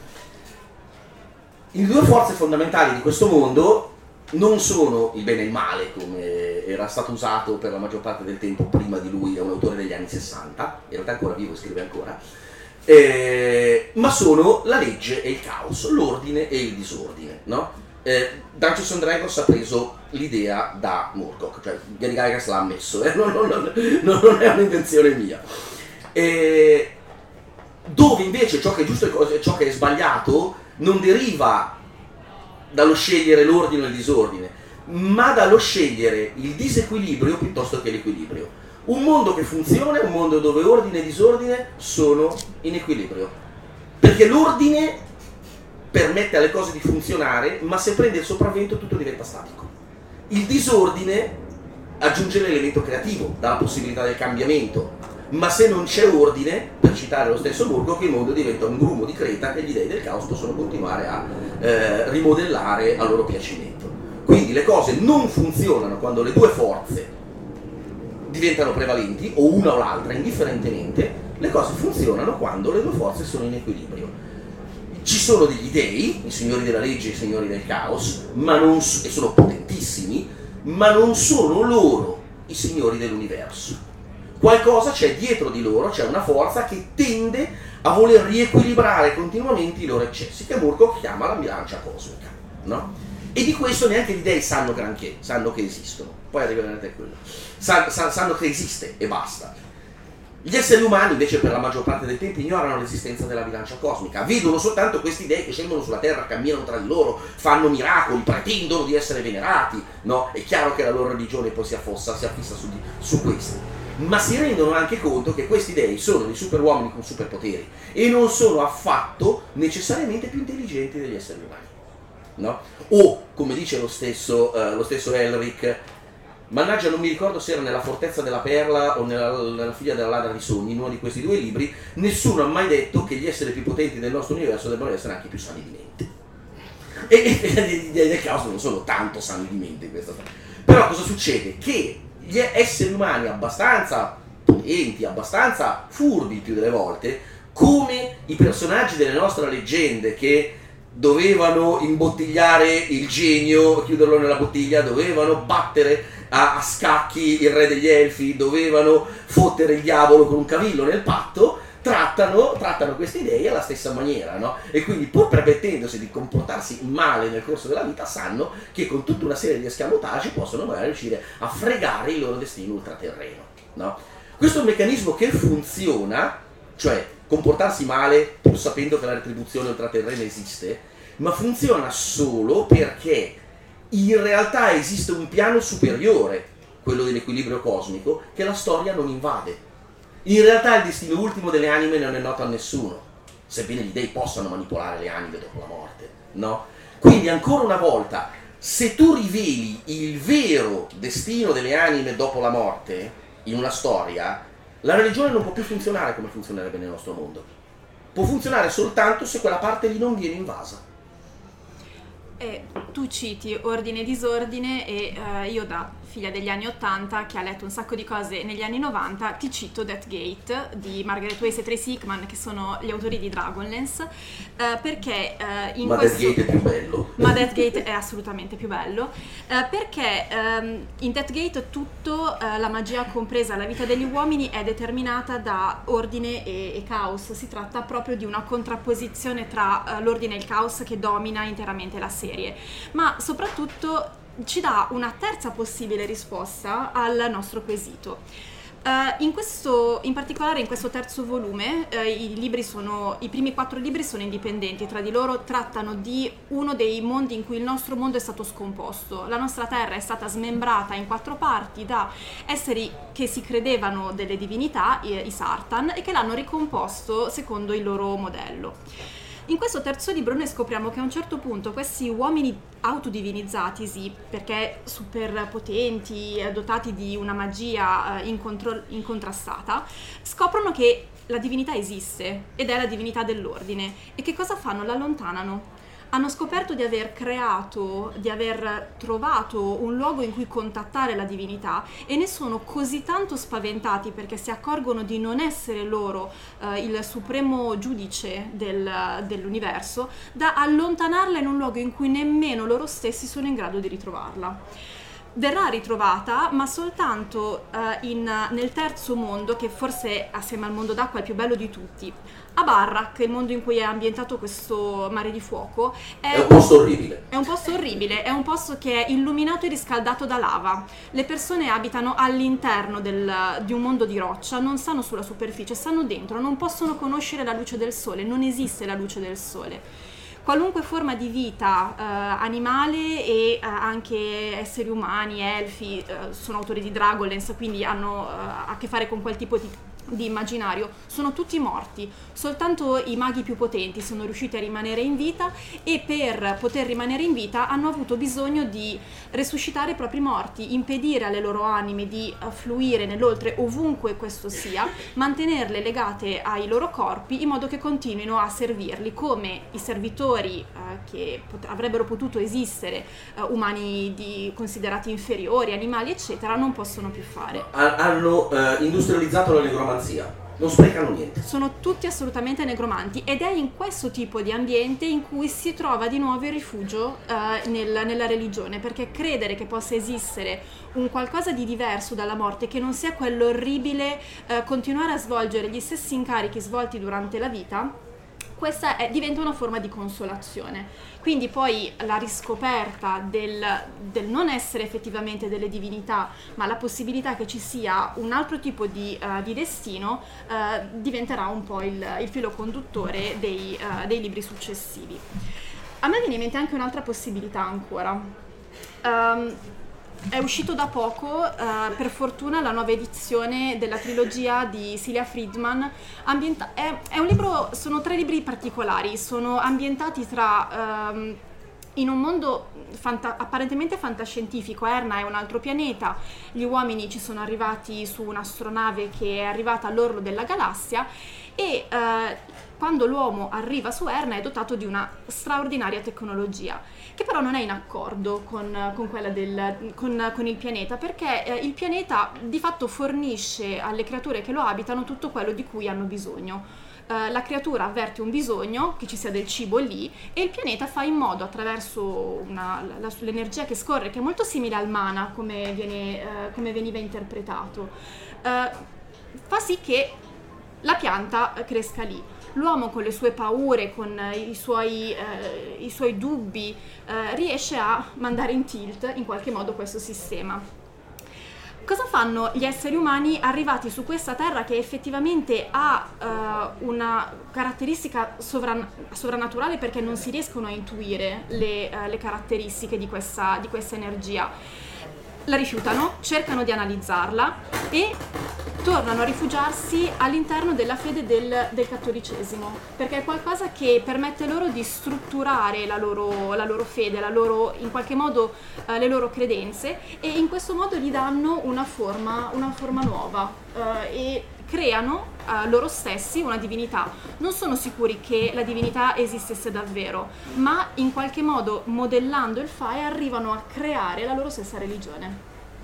Le due forze fondamentali di questo mondo non sono il bene e il male, come era stato usato per la maggior parte del tempo prima di lui, è un autore degli anni sessanta, in realtà è ancora vivo e scrive ancora. Eh, ma sono la legge e il caos, l'ordine e il disordine, no? Eh, Dungeons and Dragons ha preso l'idea da Moorcock, cioè Gary Gygax l'ha ammesso, eh? non, non, non, non è un'invenzione mia. Eh, dove invece ciò che è giusto e ciò che è sbagliato non deriva dallo scegliere l'ordine e il disordine, ma dallo scegliere il disequilibrio piuttosto che l'equilibrio. Un mondo che funziona è un mondo dove ordine e disordine sono in equilibrio, perché l'ordine permette alle cose di funzionare, ma se prende il sopravvento tutto diventa statico. Il disordine aggiunge l'elemento creativo, dà la possibilità del cambiamento, ma se non c'è ordine, per citare lo stesso Moorcock, il mondo diventa un grumo di creta che gli dei del caos possono continuare a eh, rimodellare a loro piacimento. Quindi le cose non funzionano quando le due forze diventano prevalenti, o una o l'altra, indifferentemente. Le cose funzionano quando le due forze sono in equilibrio. Ci sono degli dei, i signori della legge e i signori del caos, ma non, e sono potentissimi, ma non sono loro i signori dell'universo. Qualcosa c'è dietro di loro, c'è una forza che tende a voler riequilibrare continuamente i loro eccessi, che Murkoch chiama la bilancia cosmica, no? E di questo neanche gli dei sanno granché, sanno che esistono, poi arriverete a quello, San, san, sanno che esiste e basta. Gli esseri umani invece per la maggior parte del tempo ignorano l'esistenza della bilancia cosmica, vedono soltanto questi dei che scendono sulla terra, camminano tra di loro, fanno miracoli, pretendono di essere venerati, no? È chiaro che la loro religione poi si affossa, si affissa su, di, su questi, ma si rendono anche conto che questi dei sono dei superuomini con superpoteri e non sono affatto necessariamente più intelligenti degli esseri umani, no? O, come dice lo stesso, uh, lo stesso Elric, mannaggia non mi ricordo se era nella Fortezza della Perla o nella, nella Figlia della Ladra di Sogni, in uno di questi due libri, nessuno ha mai detto che gli esseri più potenti del nostro universo debbano essere anche più sani di mente. E, e gli dei del caos non sono tanto sani di mente in questa cosa. Però cosa succede? Che gli esseri umani abbastanza potenti, abbastanza furbi più delle volte, come i personaggi delle nostre leggende che dovevano imbottigliare il genio, chiuderlo nella bottiglia, dovevano battere a, a scacchi il re degli elfi, dovevano fottere il diavolo con un cavillo nel patto, trattano, trattano questi dei alla stessa maniera, no? E quindi pur permettendosi di comportarsi male nel corso della vita, sanno che con tutta una serie di escamotage possono magari riuscire a fregare il loro destino ultraterreno, no? Questo è un meccanismo che funziona, cioè comportarsi male pur sapendo che la retribuzione ultraterrena esiste, ma funziona solo perché in realtà esiste un piano superiore, quello dell'equilibrio cosmico, che la storia non invade. In realtà il destino ultimo delle anime non è noto a nessuno, sebbene gli dei possano manipolare le anime dopo la morte, no? Quindi ancora una volta, se tu riveli il vero destino delle anime dopo la morte in una storia, la religione non può più funzionare come funzionerebbe nel nostro mondo. Può funzionare soltanto se quella parte lì non viene invasa. Eh, tu citi Ordine e Disordine e eh, io da figlia degli anni ottanta che ha letto un sacco di cose negli anni novanta ti cito Death Gate di Margaret Weiss e Tracy Hickman, che sono gli autori di Dragonlance, eh, perché eh, in ma questo... Death Gate è più bello. Ma Death Gate è assolutamente più bello, eh, perché ehm, in Death Gate tutto, eh, la magia compresa la vita degli uomini, è determinata da ordine e, e caos. Si tratta proprio di una contrapposizione tra eh, l'ordine e il caos che domina interamente la serie. Ma soprattutto ci dà una terza possibile risposta al nostro quesito. Uh, in questo, in particolare in questo terzo volume, uh, i libri sono, i primi quattro libri sono indipendenti tra di loro, trattano di uno dei mondi in cui il nostro mondo è stato scomposto. La nostra terra è stata smembrata in quattro parti da esseri che si credevano delle divinità, i, i Sartan, e che l'hanno ricomposto secondo il loro modello. In questo terzo libro noi scopriamo che a un certo punto questi uomini autodivinizzati, sì, perché super potenti, dotati di una magia eh, incontro- incontrastata, scoprono che la divinità esiste ed è la divinità dell'ordine. E che cosa fanno? La allontanano. Hanno scoperto di aver creato, di aver trovato un luogo in cui contattare la divinità, e ne sono così tanto spaventati perché si accorgono di non essere loro eh, il supremo giudice del, dell'universo, da allontanarla in un luogo in cui nemmeno loro stessi sono in grado di ritrovarla. Verrà ritrovata, ma soltanto uh, in, nel terzo mondo, che forse assieme al mondo d'acqua è il più bello di tutti. Abarrak, il mondo in cui è ambientato questo mare di fuoco, è, è un posto orribile. È un posto orribile, è un posto che è illuminato e riscaldato da lava. Le persone abitano all'interno del, di un mondo di roccia, non stanno sulla superficie, stanno dentro, non possono conoscere la luce del sole, non esiste la luce del sole. Qualunque forma di vita eh, animale e eh, anche esseri umani, elfi, eh, sono autori di Dragonlance, quindi hanno eh, a che fare con quel tipo di, di immaginario, sono tutti morti. Soltanto i maghi più potenti sono riusciti a rimanere in vita, e per poter rimanere in vita hanno avuto bisogno di resuscitare i propri morti, impedire alle loro anime di uh, fluire nell'oltre ovunque questo sia, mantenerle legate ai loro corpi in modo che continuino a servirli come i servitori uh, che pot- avrebbero potuto esistere, uh, umani di, considerati inferiori, animali eccetera, non possono più fare. Hanno uh, industrializzato la negromanzia. non sprecano niente. Sono tutti assolutamente negromanti ed è in questo tipo di ambiente in cui si trova di nuovo il rifugio eh, nel, nella religione, perché credere che possa esistere un qualcosa di diverso dalla morte, che non sia quello orribile eh, continuare a svolgere gli stessi incarichi svolti durante la vita, questa è, diventa una forma di consolazione. Quindi poi la riscoperta del, del non essere effettivamente delle divinità, ma la possibilità che ci sia un altro tipo di, uh, di destino, uh, diventerà un po' il, il filo conduttore dei, uh, dei libri successivi. A me viene in mente anche un'altra possibilità ancora. Um, È uscito da poco, uh, per fortuna, la nuova edizione della trilogia di Celia Friedman. Ambienta- è, è un libro, sono tre libri particolari, sono ambientati tra um, in un mondo fanta- apparentemente fantascientifico. Erna è un altro pianeta, gli uomini ci sono arrivati su un'astronave che è arrivata all'orlo della galassia e uh, quando l'uomo arriva su Erna è dotato di una straordinaria tecnologia, che però non è in accordo con, con quella del, con, con il pianeta, perché eh, il pianeta di fatto fornisce alle creature che lo abitano tutto quello di cui hanno bisogno. Uh, la creatura avverte un bisogno, che ci sia del cibo lì, e il pianeta fa in modo, attraverso una, la, l'energia che scorre, che è molto simile al mana, come, viene, uh, come veniva interpretato, uh, fa sì che la pianta cresca lì. L'uomo, con le sue paure, con i suoi, eh, i suoi dubbi, eh, riesce a mandare in tilt in qualche modo questo sistema. Cosa fanno gli esseri umani arrivati su questa terra che effettivamente ha eh, una caratteristica sovran- sovrannaturale, perché non si riescono a intuire le, eh, le caratteristiche di questa, di questa energia? La rifiutano, cercano di analizzarla e tornano a rifugiarsi all'interno della fede del, del cattolicesimo, perché è qualcosa che permette loro di strutturare la loro, la loro fede, la loro, in qualche modo eh, le loro credenze, e in questo modo gli danno una forma, una forma nuova eh, e creano uh, loro stessi una divinità. Non sono sicuri che la divinità esistesse davvero, ma in qualche modo, modellando il fare, arrivano a creare la loro stessa religione.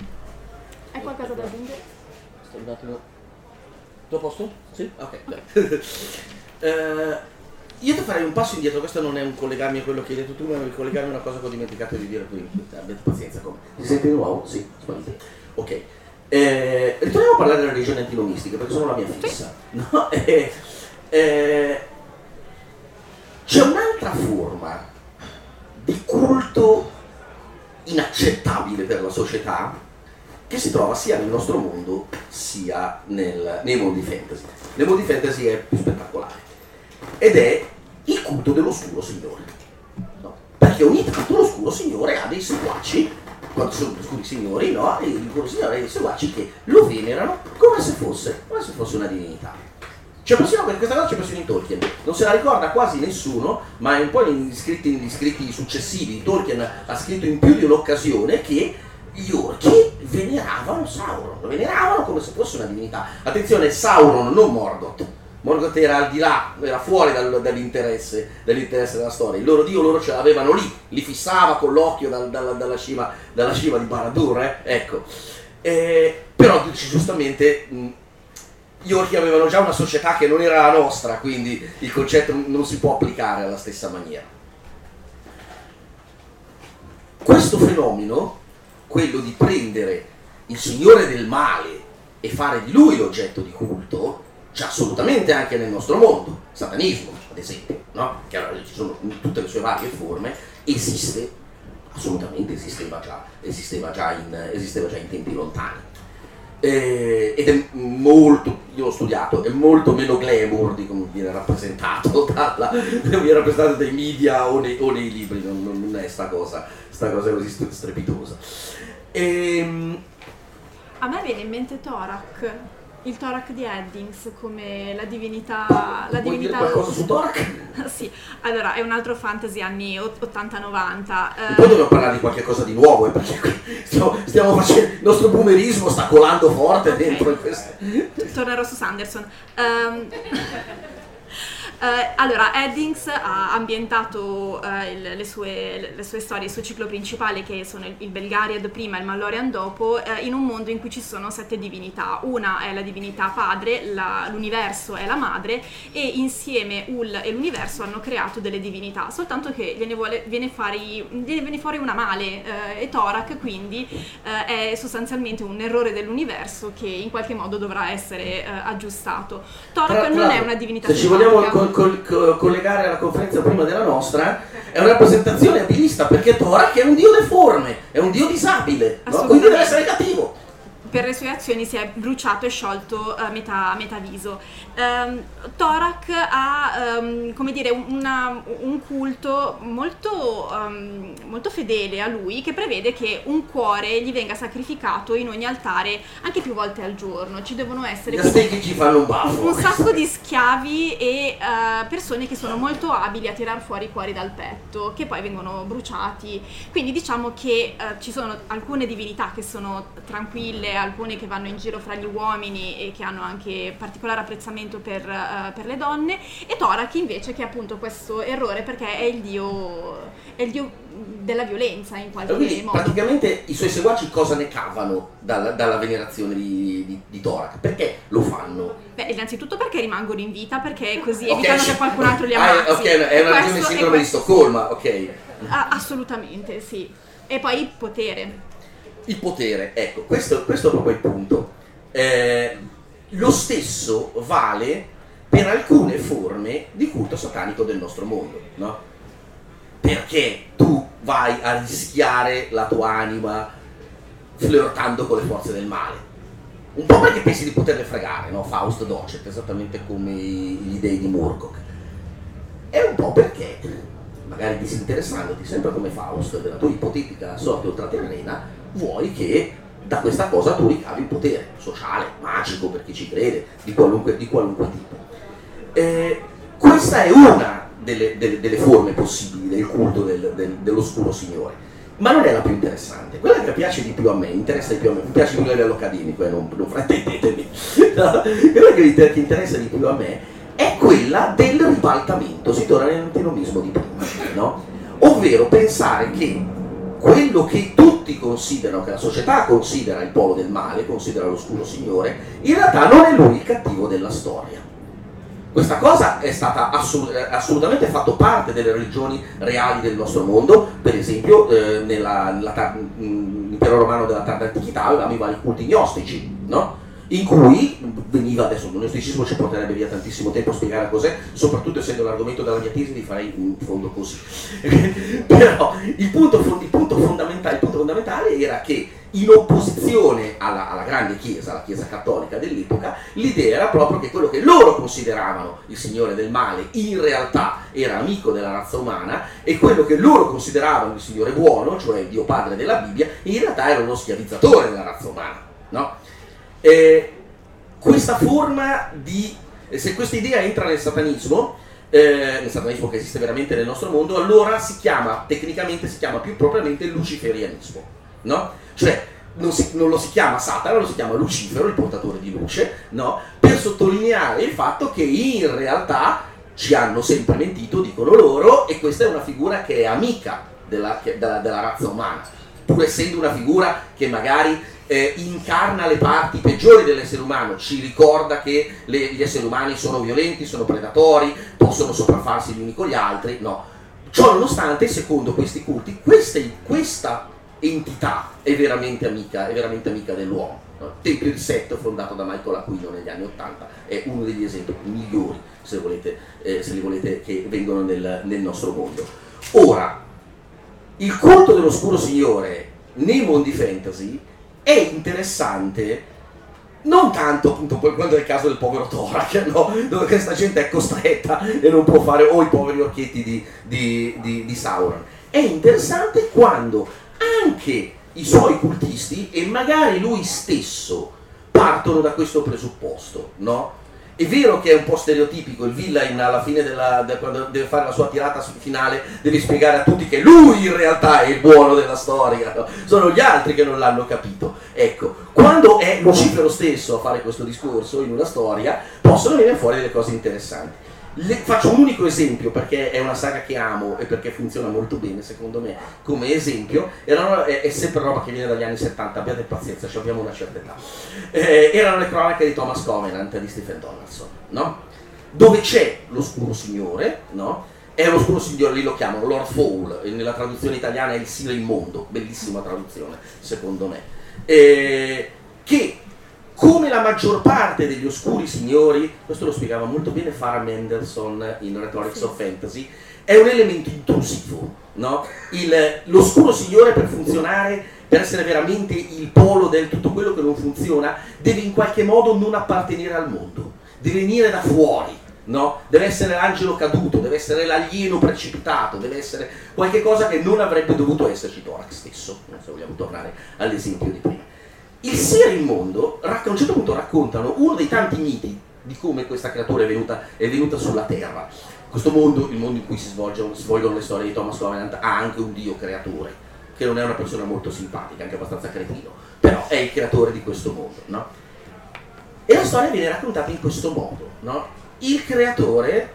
È qualcosa da aggiungere? Un attimo. Tu a posto? Sì? Ok. okay. uh, io ti farei un passo indietro. Questo non è un collegarmi a quello che hai detto tu, ma è collegarmi a una cosa che ho dimenticato di dire qui. Abbiate pazienza. Come? Ti senti di nuovo? Sì, sbaglio. Ok. Eh, ritorniamo a parlare delle religioni antinomistiche, perché sono la mia fissa. No? Eh, eh, c'è un'altra forma di culto inaccettabile per la società che si trova sia nel nostro mondo sia nel, nei mondi fantasy. Nei mondi fantasy è più spettacolare ed è il culto dell'oscuro signore. No? Perché ogni tanto l'oscuro signore ha dei seguaci, quando sono oscuri signori, no? E il loro signore ha dei seguaci che lo venerano come se fosse, come se fosse una divinità. C'è persino, questa cosa c'è persino in Tolkien, non se la ricorda quasi nessuno, ma è un po' negli scritti, negli scritti successivi. Tolkien ha scritto in più di un'occasione che gli orchi veneravano Sauron, lo veneravano come se fosse una divinità. Attenzione, Sauron, non Morgoth. Morgoth era al di là, era fuori dal, dall'interesse, dall'interesse della storia. Il loro dio loro ce l'avevano lì, li fissava con l'occhio dal, dalla, dalla, cima, dalla cima di Barad-dûr, eh? Ecco. Eh, però giustamente mh, gli orchi avevano già una società che non era la nostra, quindi il concetto non si può applicare alla stessa maniera. Questo fenomeno, quello di prendere il signore del male e fare di lui l'oggetto di culto, c'è assolutamente anche nel nostro mondo. Satanismo, ad esempio, no? Che allora, ci sono in tutte le sue varie forme, esiste, assolutamente esisteva già, esisteva già in, esisteva già in tempi lontani. Eh, ed è molto, io l'ho studiato, è molto meno glamour di come viene rappresentato dalla, viene rappresentato dai media o nei, o nei libri, non, non è sta cosa, sta cosa così strepitosa. E, a me viene in mente Thorak, il Thorak di Eddings, come la divinità. La Vuoi divinità... dire qualcosa su Thorak? Sì, allora è un altro fantasy anni ottanta novanta. E poi dobbiamo parlare di qualche cosa di nuovo, eh, perché stiamo, stiamo facendo, il nostro boomerismo sta colando forte okay. dentro in questo. Tornerò su Sanderson. Um, Uh, allora, Eddings ha ambientato uh, il, le, sue, le sue storie, il suo ciclo principale, che sono il, il Belgariad prima e il Malloreon dopo, uh, in un mondo in cui ci sono sette divinità. Una è la divinità padre, la, l'universo è la madre, e insieme Ul e l'universo hanno creato delle divinità, soltanto che gliene, vuole, viene, fari, viene fuori una male, uh, e Torak quindi uh, è sostanzialmente un errore dell'universo che in qualche modo dovrà essere uh, aggiustato. Torak tra, non tra, è una divinità se ci vogliamo col, col, col, collegare alla conferenza prima della nostra, è una rappresentazione abilista, perché Torak è un dio deforme, è un dio disabile, no? Quindi deve essere cattivo. Per le sue azioni si è bruciato e sciolto a uh, metà, metà viso. Um, Torak ha um, come dire una, un culto molto, um, molto fedele a lui, che prevede che un cuore gli venga sacrificato in ogni altare anche più volte al giorno. Ci devono essere gli aztechi ci fanno un baffo. Un sacco di schiavi e uh, persone che sono molto abili a tirar fuori i cuori dal petto, che poi vengono bruciati. Quindi diciamo che uh, ci sono alcune divinità che sono tranquille, alcune che vanno in giro fra gli uomini e che hanno anche particolare apprezzamento per, uh, per le donne, e Torak invece che ha appunto questo errore perché è il dio, è il dio della violenza in qualche Quindi, modo. praticamente i suoi seguaci cosa ne cavano dalla, dalla venerazione di, di, di Torak? Perché lo fanno? Beh, innanzitutto perché rimangono in vita, perché così Okay, evitano sì. che qualcun altro li Ah, ammazzi. ok, è una ragione di sindrome di Stoccolma, ok. Ah, assolutamente, sì. E poi il potere. Il potere, ecco, questo, questo è proprio il punto. Eh, lo stesso vale per alcune forme di culto satanico del nostro mondo, no? Perché tu vai a rischiare la tua anima flirtando con le forze del male? Un po' perché pensi di poterle fregare, no? Faust Docet, esattamente come gli dei di Murkoch. E un po' perché, magari disinteressandoti sempre come Faust della tua ipotetica sorte ultraterrena, vuoi che da questa cosa tu ricavi il potere sociale, magico per chi ci crede, di qualunque, di qualunque tipo. Eh, questa è una delle, delle, delle forme possibili del culto del, del, dell'oscuro signore, ma non è la più interessante. Quella che piace di più a me, interessa di più a me, mi piace più a livello accademico, eh, non, non fraintendetemi, no, quella che, che interessa di più a me è quella del ribaltamento, si torna nell'antinomismo di prima, no? Ovvero pensare che quello che tutti considerano, che la società considera il polo del male, considera l'oscuro signore, in realtà non è lui il cattivo della storia. Questa cosa è stata assolut- assolutamente fatto parte delle religioni reali del nostro mondo. Per esempio eh, nella, nella tar- nell'impero romano della tarda antichità avevamo i vari culti gnostici, no? In cui veniva, adesso il gnosticismo ci porterebbe via tantissimo tempo a spiegare cos'è, soprattutto essendo l'argomento della mia tesi, li farei in fondo così. Però il punto, il, punto fondamentale, il punto fondamentale era che in opposizione alla, alla grande chiesa, alla chiesa cattolica dell'epoca, l'idea era proprio che quello che loro consideravano il signore del male in realtà era amico della razza umana, e quello che loro consideravano il signore buono, cioè il Dio padre della Bibbia, in realtà era uno schiavizzatore della razza umana, no? Eh, questa forma di, se questa idea entra nel satanismo, eh, nel satanismo che esiste veramente nel nostro mondo, allora si chiama, tecnicamente si chiama più propriamente luciferianismo, no? Cioè non, si, non lo si chiama Satana, lo si chiama Lucifero, il portatore di luce, no? Per sottolineare il fatto che in realtà ci hanno sempre mentito, dicono loro, e questa è una figura che è amica della, che, della, della razza umana, pur essendo una figura che magari Eh, incarna le parti peggiori dell'essere umano, ci ricorda che le, gli esseri umani sono violenti, sono predatori, possono sopraffarsi gli uni con gli altri, no. Ciò nonostante, secondo questi culti, queste, questa entità è veramente amica, è veramente amica dell'uomo. No? Il Tempio di Set, fondato da Michael Aquino negli anni Ottanta, è uno degli esempi migliori, se volete, eh, se li volete, che vengono nel, nel nostro mondo. Ora, il culto dell'oscuro signore nei mondi fantasy è interessante non tanto appunto quando è il caso del povero Torak, no? Dove questa gente è costretta e non può fare, o i poveri orchietti di, di, di, di Sauron. È interessante quando anche i suoi cultisti, e magari lui stesso, partono da questo presupposto, no? È vero che è un po' stereotipico, il villain alla fine della, de, quando deve fare la sua tirata finale deve spiegare a tutti che lui in realtà è il buono della storia, no? Sono gli altri che non l'hanno capito. Ecco, quando è Lucifero stesso a fare questo discorso in una storia, possono venire fuori delle cose interessanti. Le, faccio un unico esempio perché è una saga che amo e perché funziona molto bene secondo me come esempio. Erano, è, è sempre roba che viene dagli anni settanta, abbiate pazienza, ci abbiamo una certa età. Eh, erano le cronache di Thomas Covenant di Stephen Donaldson, no? Dove c'è l'oscuro signore, no? È l'oscuro signore, lì lo chiamano Lord Fowl, nella traduzione italiana è il Sire immondo, bellissima traduzione secondo me, eh, che come la maggior parte degli oscuri signori, questo lo spiegava molto bene Farah Mendelssohn in Rhetorics of Fantasy, è un elemento intrusivo, no? Il, l'oscuro signore per funzionare, per essere veramente il polo del tutto quello che non funziona, deve in qualche modo non appartenere al mondo, deve venire da fuori, no? Deve essere l'angelo caduto, deve essere l'alieno precipitato, deve essere qualche cosa che non avrebbe dovuto esserci Thorax stesso, se vogliamo tornare all'esempio di prima. Il Sire immondo, a un certo punto raccontano uno dei tanti miti di come questa creatura è venuta, è venuta sulla Terra. Questo mondo, il mondo in cui si svolgono, si svolgono le storie di Thomas Covenant, ha anche un dio creatore, che non è una persona molto simpatica, anche abbastanza cretino, però è il creatore di questo mondo, no? E la storia viene raccontata in questo modo, no? Il creatore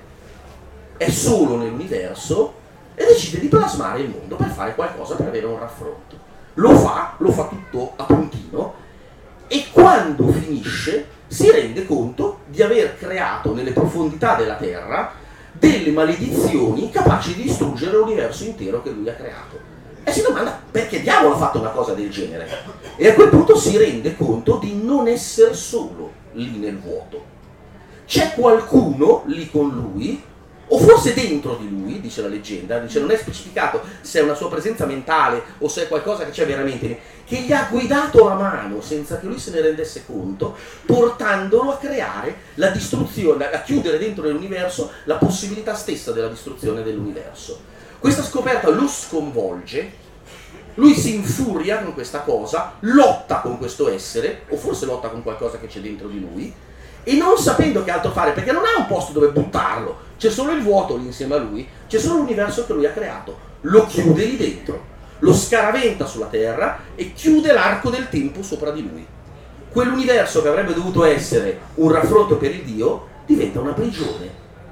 è solo nell'universo e decide di plasmare il mondo per fare qualcosa, per avere un raffronto. Lo fa, lo fa tutto a puntino e quando finisce si rende conto di aver creato nelle profondità della Terra delle maledizioni capaci di distruggere l'universo intero che lui ha creato. E si domanda perché diavolo ha fatto una cosa del genere? E a quel punto si rende conto di non essere solo lì nel vuoto. C'è qualcuno lì con lui, o forse dentro di lui, dice la leggenda, dice non è specificato se è una sua presenza mentale o se è qualcosa che c'è veramente, che gli ha guidato la mano senza che lui se ne rendesse conto, portandolo a creare la distruzione, a chiudere dentro nell'universo la possibilità stessa della distruzione dell'universo. Questa scoperta lo sconvolge, lui si infuria con questa cosa, lotta con questo essere, o forse lotta con qualcosa che c'è dentro di lui, e non sapendo che altro fare, perché non ha un posto dove buttarlo, c'è solo il vuoto lì insieme a lui, c'è solo l'universo che lui ha creato, lo chiude lì dentro, lo scaraventa sulla Terra e chiude l'arco del tempo sopra di lui. Quell'universo che avrebbe dovuto essere un raffronto per il Dio diventa una prigione.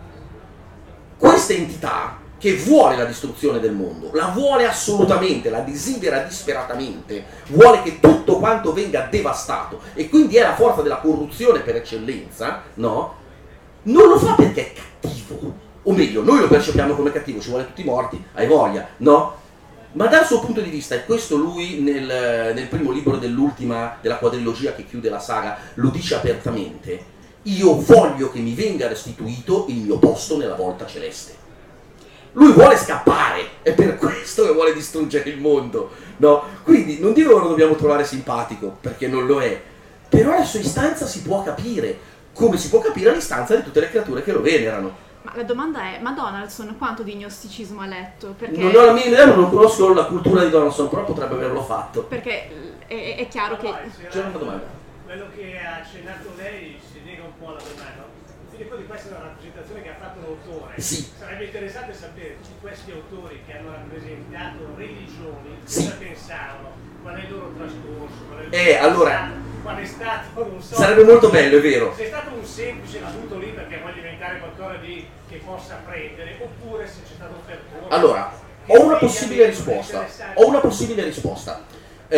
Questa entità che vuole la distruzione del mondo, la vuole assolutamente, la desidera disperatamente, vuole che tutto quanto venga devastato e quindi è la forza della corruzione per eccellenza, no? Non lo fa perché è cattivo, o meglio, noi lo percepiamo come cattivo, ci vuole tutti morti, hai voglia, no? Ma dal suo punto di vista, e questo lui nel, nel primo libro dell'ultima, della quadrilogia che chiude la saga, lo dice apertamente, io voglio che mi venga restituito il mio posto nella volta celeste. Lui vuole scappare, è per questo che vuole distruggere il mondo, no? Quindi non dico che lo dobbiamo trovare simpatico, perché non lo è, però la sua istanza si può capire, come si può capire l'istanza di tutte le creature che lo venerano. Ma la domanda è, ma Donaldson quanto di gnosticismo ha letto? Perché... Non ho la mia idea, non conosco la cultura di Donaldson, però potrebbe averlo fatto. Perché è, è chiaro che... C'era una domanda. Quello che ha accennato lei si nega un po' alla domanda. Tipo di questa è una rappresentazione che ha fatto l'autore. Sì. Sarebbe interessante sapere tutti questi autori che hanno rappresentato religioni, sì. cosa pensavano, qual è il loro trascorso, qual è il loro eh, allora, stato, qual è stato, non so. Sarebbe molto bello, è vero. Se è stato un semplice assunto lì perché vuole diventare qualcosa di che possa prendere, oppure se c'è stato un percorso. Allora, ho una possibile risposta. Ho una possibile risposta.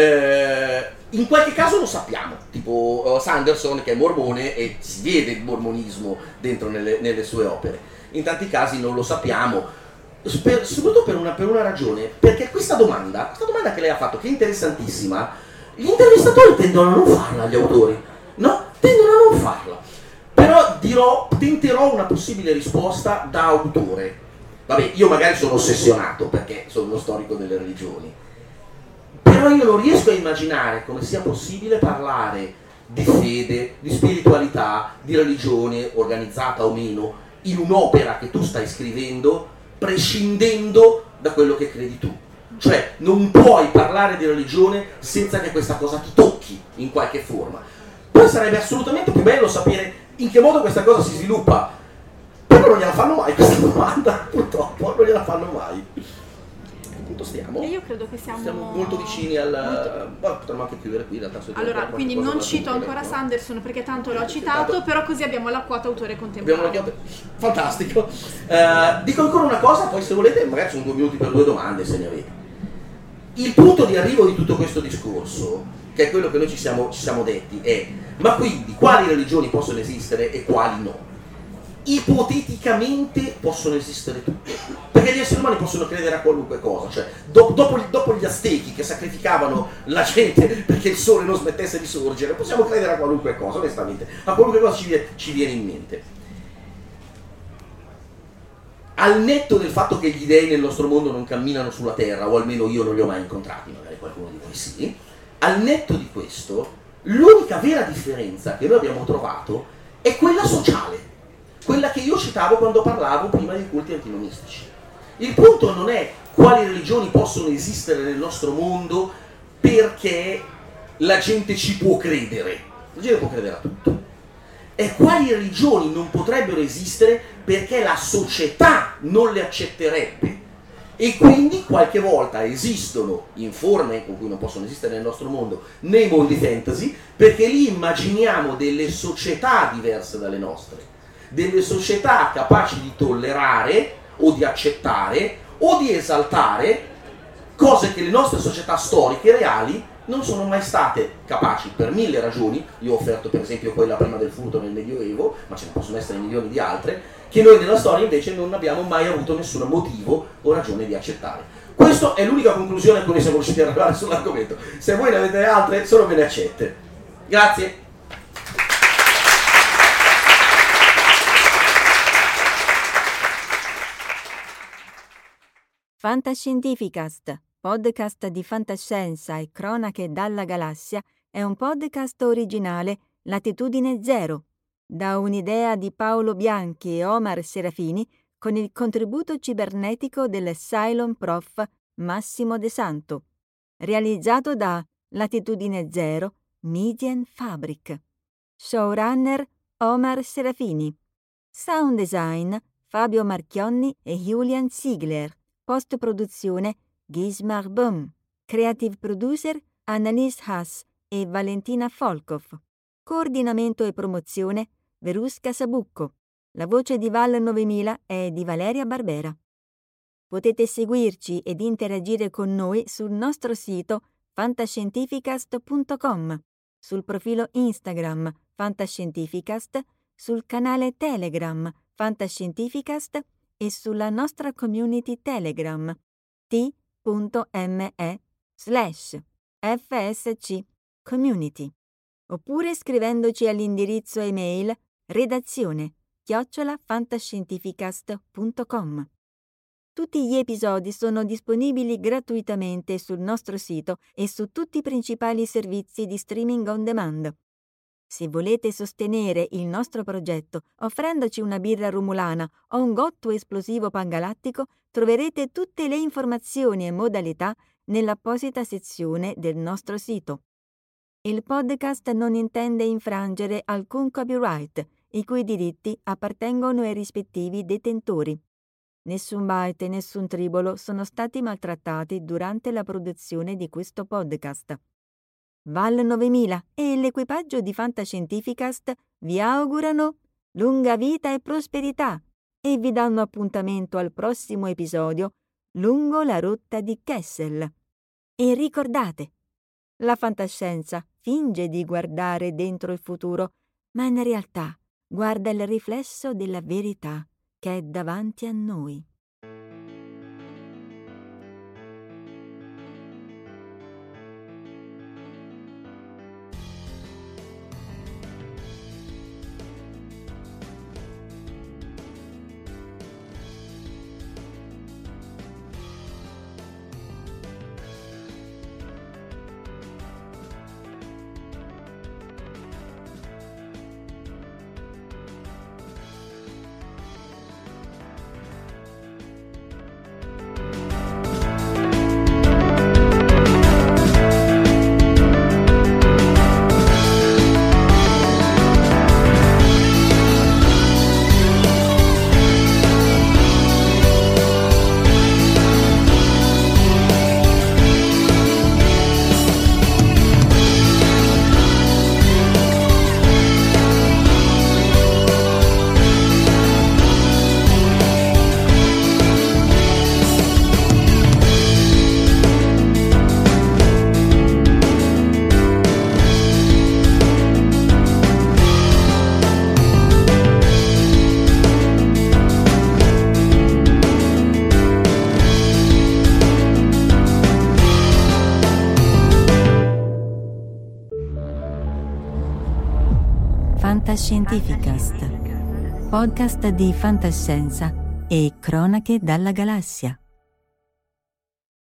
Eh, in qualche caso lo sappiamo, tipo uh, Sanderson che è mormone e si vede il mormonismo dentro nelle, nelle sue opere. In tanti casi non lo sappiamo, per, soprattutto per una, per una ragione, perché questa domanda, questa domanda che lei ha fatto, che è interessantissima, gli intervistatori tendono a non farla, gli autori, no? Tendono a non farla. Però dirò, tenterò una possibile risposta da autore. Vabbè, io magari sono ossessionato perché sono uno storico delle religioni. Però io non riesco a immaginare come sia possibile parlare di fede, di spiritualità, di religione, organizzata o meno, in un'opera che tu stai scrivendo, prescindendo da quello che credi tu. Cioè, non puoi parlare di religione senza che questa cosa ti tocchi in qualche forma. Poi sarebbe assolutamente più bello sapere in che modo questa cosa si sviluppa. Però non gliela fanno mai questa domanda, purtroppo, non gliela fanno mai. Punto stiamo? Io credo che siamo, siamo molto vicini al... molto... Boh, potremmo anche chiudere qui in realtà. Allora, quindi non cito ancora no? Sanderson perché tanto l'ho citato, Tanto... però così abbiamo la quota autore contemporaneo. Abbiamo la quota... Fantastico. Uh, dico ancora una cosa, poi se volete magari sono due minuti per due domande se ne avete. Il punto di arrivo di tutto questo discorso, che è quello che noi ci siamo, ci siamo detti, è ma quindi quali religioni possono esistere e quali no? Ipoteticamente possono esistere tutte, perché gli esseri umani possono credere a qualunque cosa, cioè do, dopo, dopo gli Aztechi che sacrificavano la gente perché il sole non smettesse di sorgere, possiamo credere a qualunque cosa, onestamente, a qualunque cosa ci, ci viene in mente. Al netto del fatto che gli dei nel nostro mondo non camminano sulla terra, o almeno io non li ho mai incontrati, magari qualcuno di voi sì, al netto di questo, l'unica vera differenza che noi abbiamo trovato è quella sociale. Quella che io citavo quando parlavo prima dei culti antinomistici. Il punto non è quali religioni possono esistere nel nostro mondo perché la gente ci può credere. La gente può credere a tutto. È quali religioni non potrebbero esistere perché la società non le accetterebbe. E quindi qualche volta esistono in forme con cui non possono esistere nel nostro mondo nei mondi fantasy, perché lì immaginiamo delle società diverse dalle nostre. Delle società capaci di tollerare o di accettare o di esaltare cose che le nostre società storiche reali non sono mai state capaci per mille ragioni. Io ho offerto per esempio quella prima del furto nel Medioevo, ma ce ne possono essere milioni di altre, che noi nella storia invece non abbiamo mai avuto nessun motivo o ragione di accettare. Questa è l'unica conclusione a cui noi siamo riusciti ad arrivare sull'argomento. Se voi ne avete altre, sono bene accette. Grazie. Fantascientificast, podcast di fantascienza e cronache dalla galassia, è un podcast originale Latitudine Zero, da un'idea di Paolo Bianchi e Omar Serafini con il contributo cibernetico del Cylon Prof Massimo De Santo, realizzato da Latitudine Zero Median Fabric. Showrunner Omar Serafini. Sound design Fabio Marchionni e Julian Ziegler. Post-produzione Gismar Böhm. Creative producer Annalise Haas e Valentina Folkov. Coordinamento e promozione Verusca Sabucco. La voce di Val novemila è di Valeria Barbera. Potete seguirci ed interagire con noi sul nostro sito fantascientificast punto com, sul profilo Instagram Fantascientificast, sul canale Telegram Fantascientificast e sulla nostra community Telegram t.me slash fsc community, oppure scrivendoci all'indirizzo email redazione chiocciola fantascientificast punto com. Tutti gli episodi sono disponibili gratuitamente sul nostro sito e su tutti i principali servizi di streaming on demand. Se volete sostenere il nostro progetto offrendoci una birra rumulana o un gotto esplosivo pangalattico, troverete tutte le informazioni e modalità nell'apposita sezione del nostro sito. Il podcast non intende infrangere alcun copyright, i cui diritti appartengono ai rispettivi detentori. Nessun byte e nessun tribolo sono stati maltrattati durante la produzione di questo podcast. Val novemila e l'equipaggio di Fantascientificast vi augurano lunga vita e prosperità e vi danno appuntamento al prossimo episodio lungo la rotta di Kessel. E ricordate, la fantascienza finge di guardare dentro il futuro, ma in realtà guarda il riflesso della verità che è davanti a noi. Fantascientificast, podcast di fantascienza e cronache dalla galassia.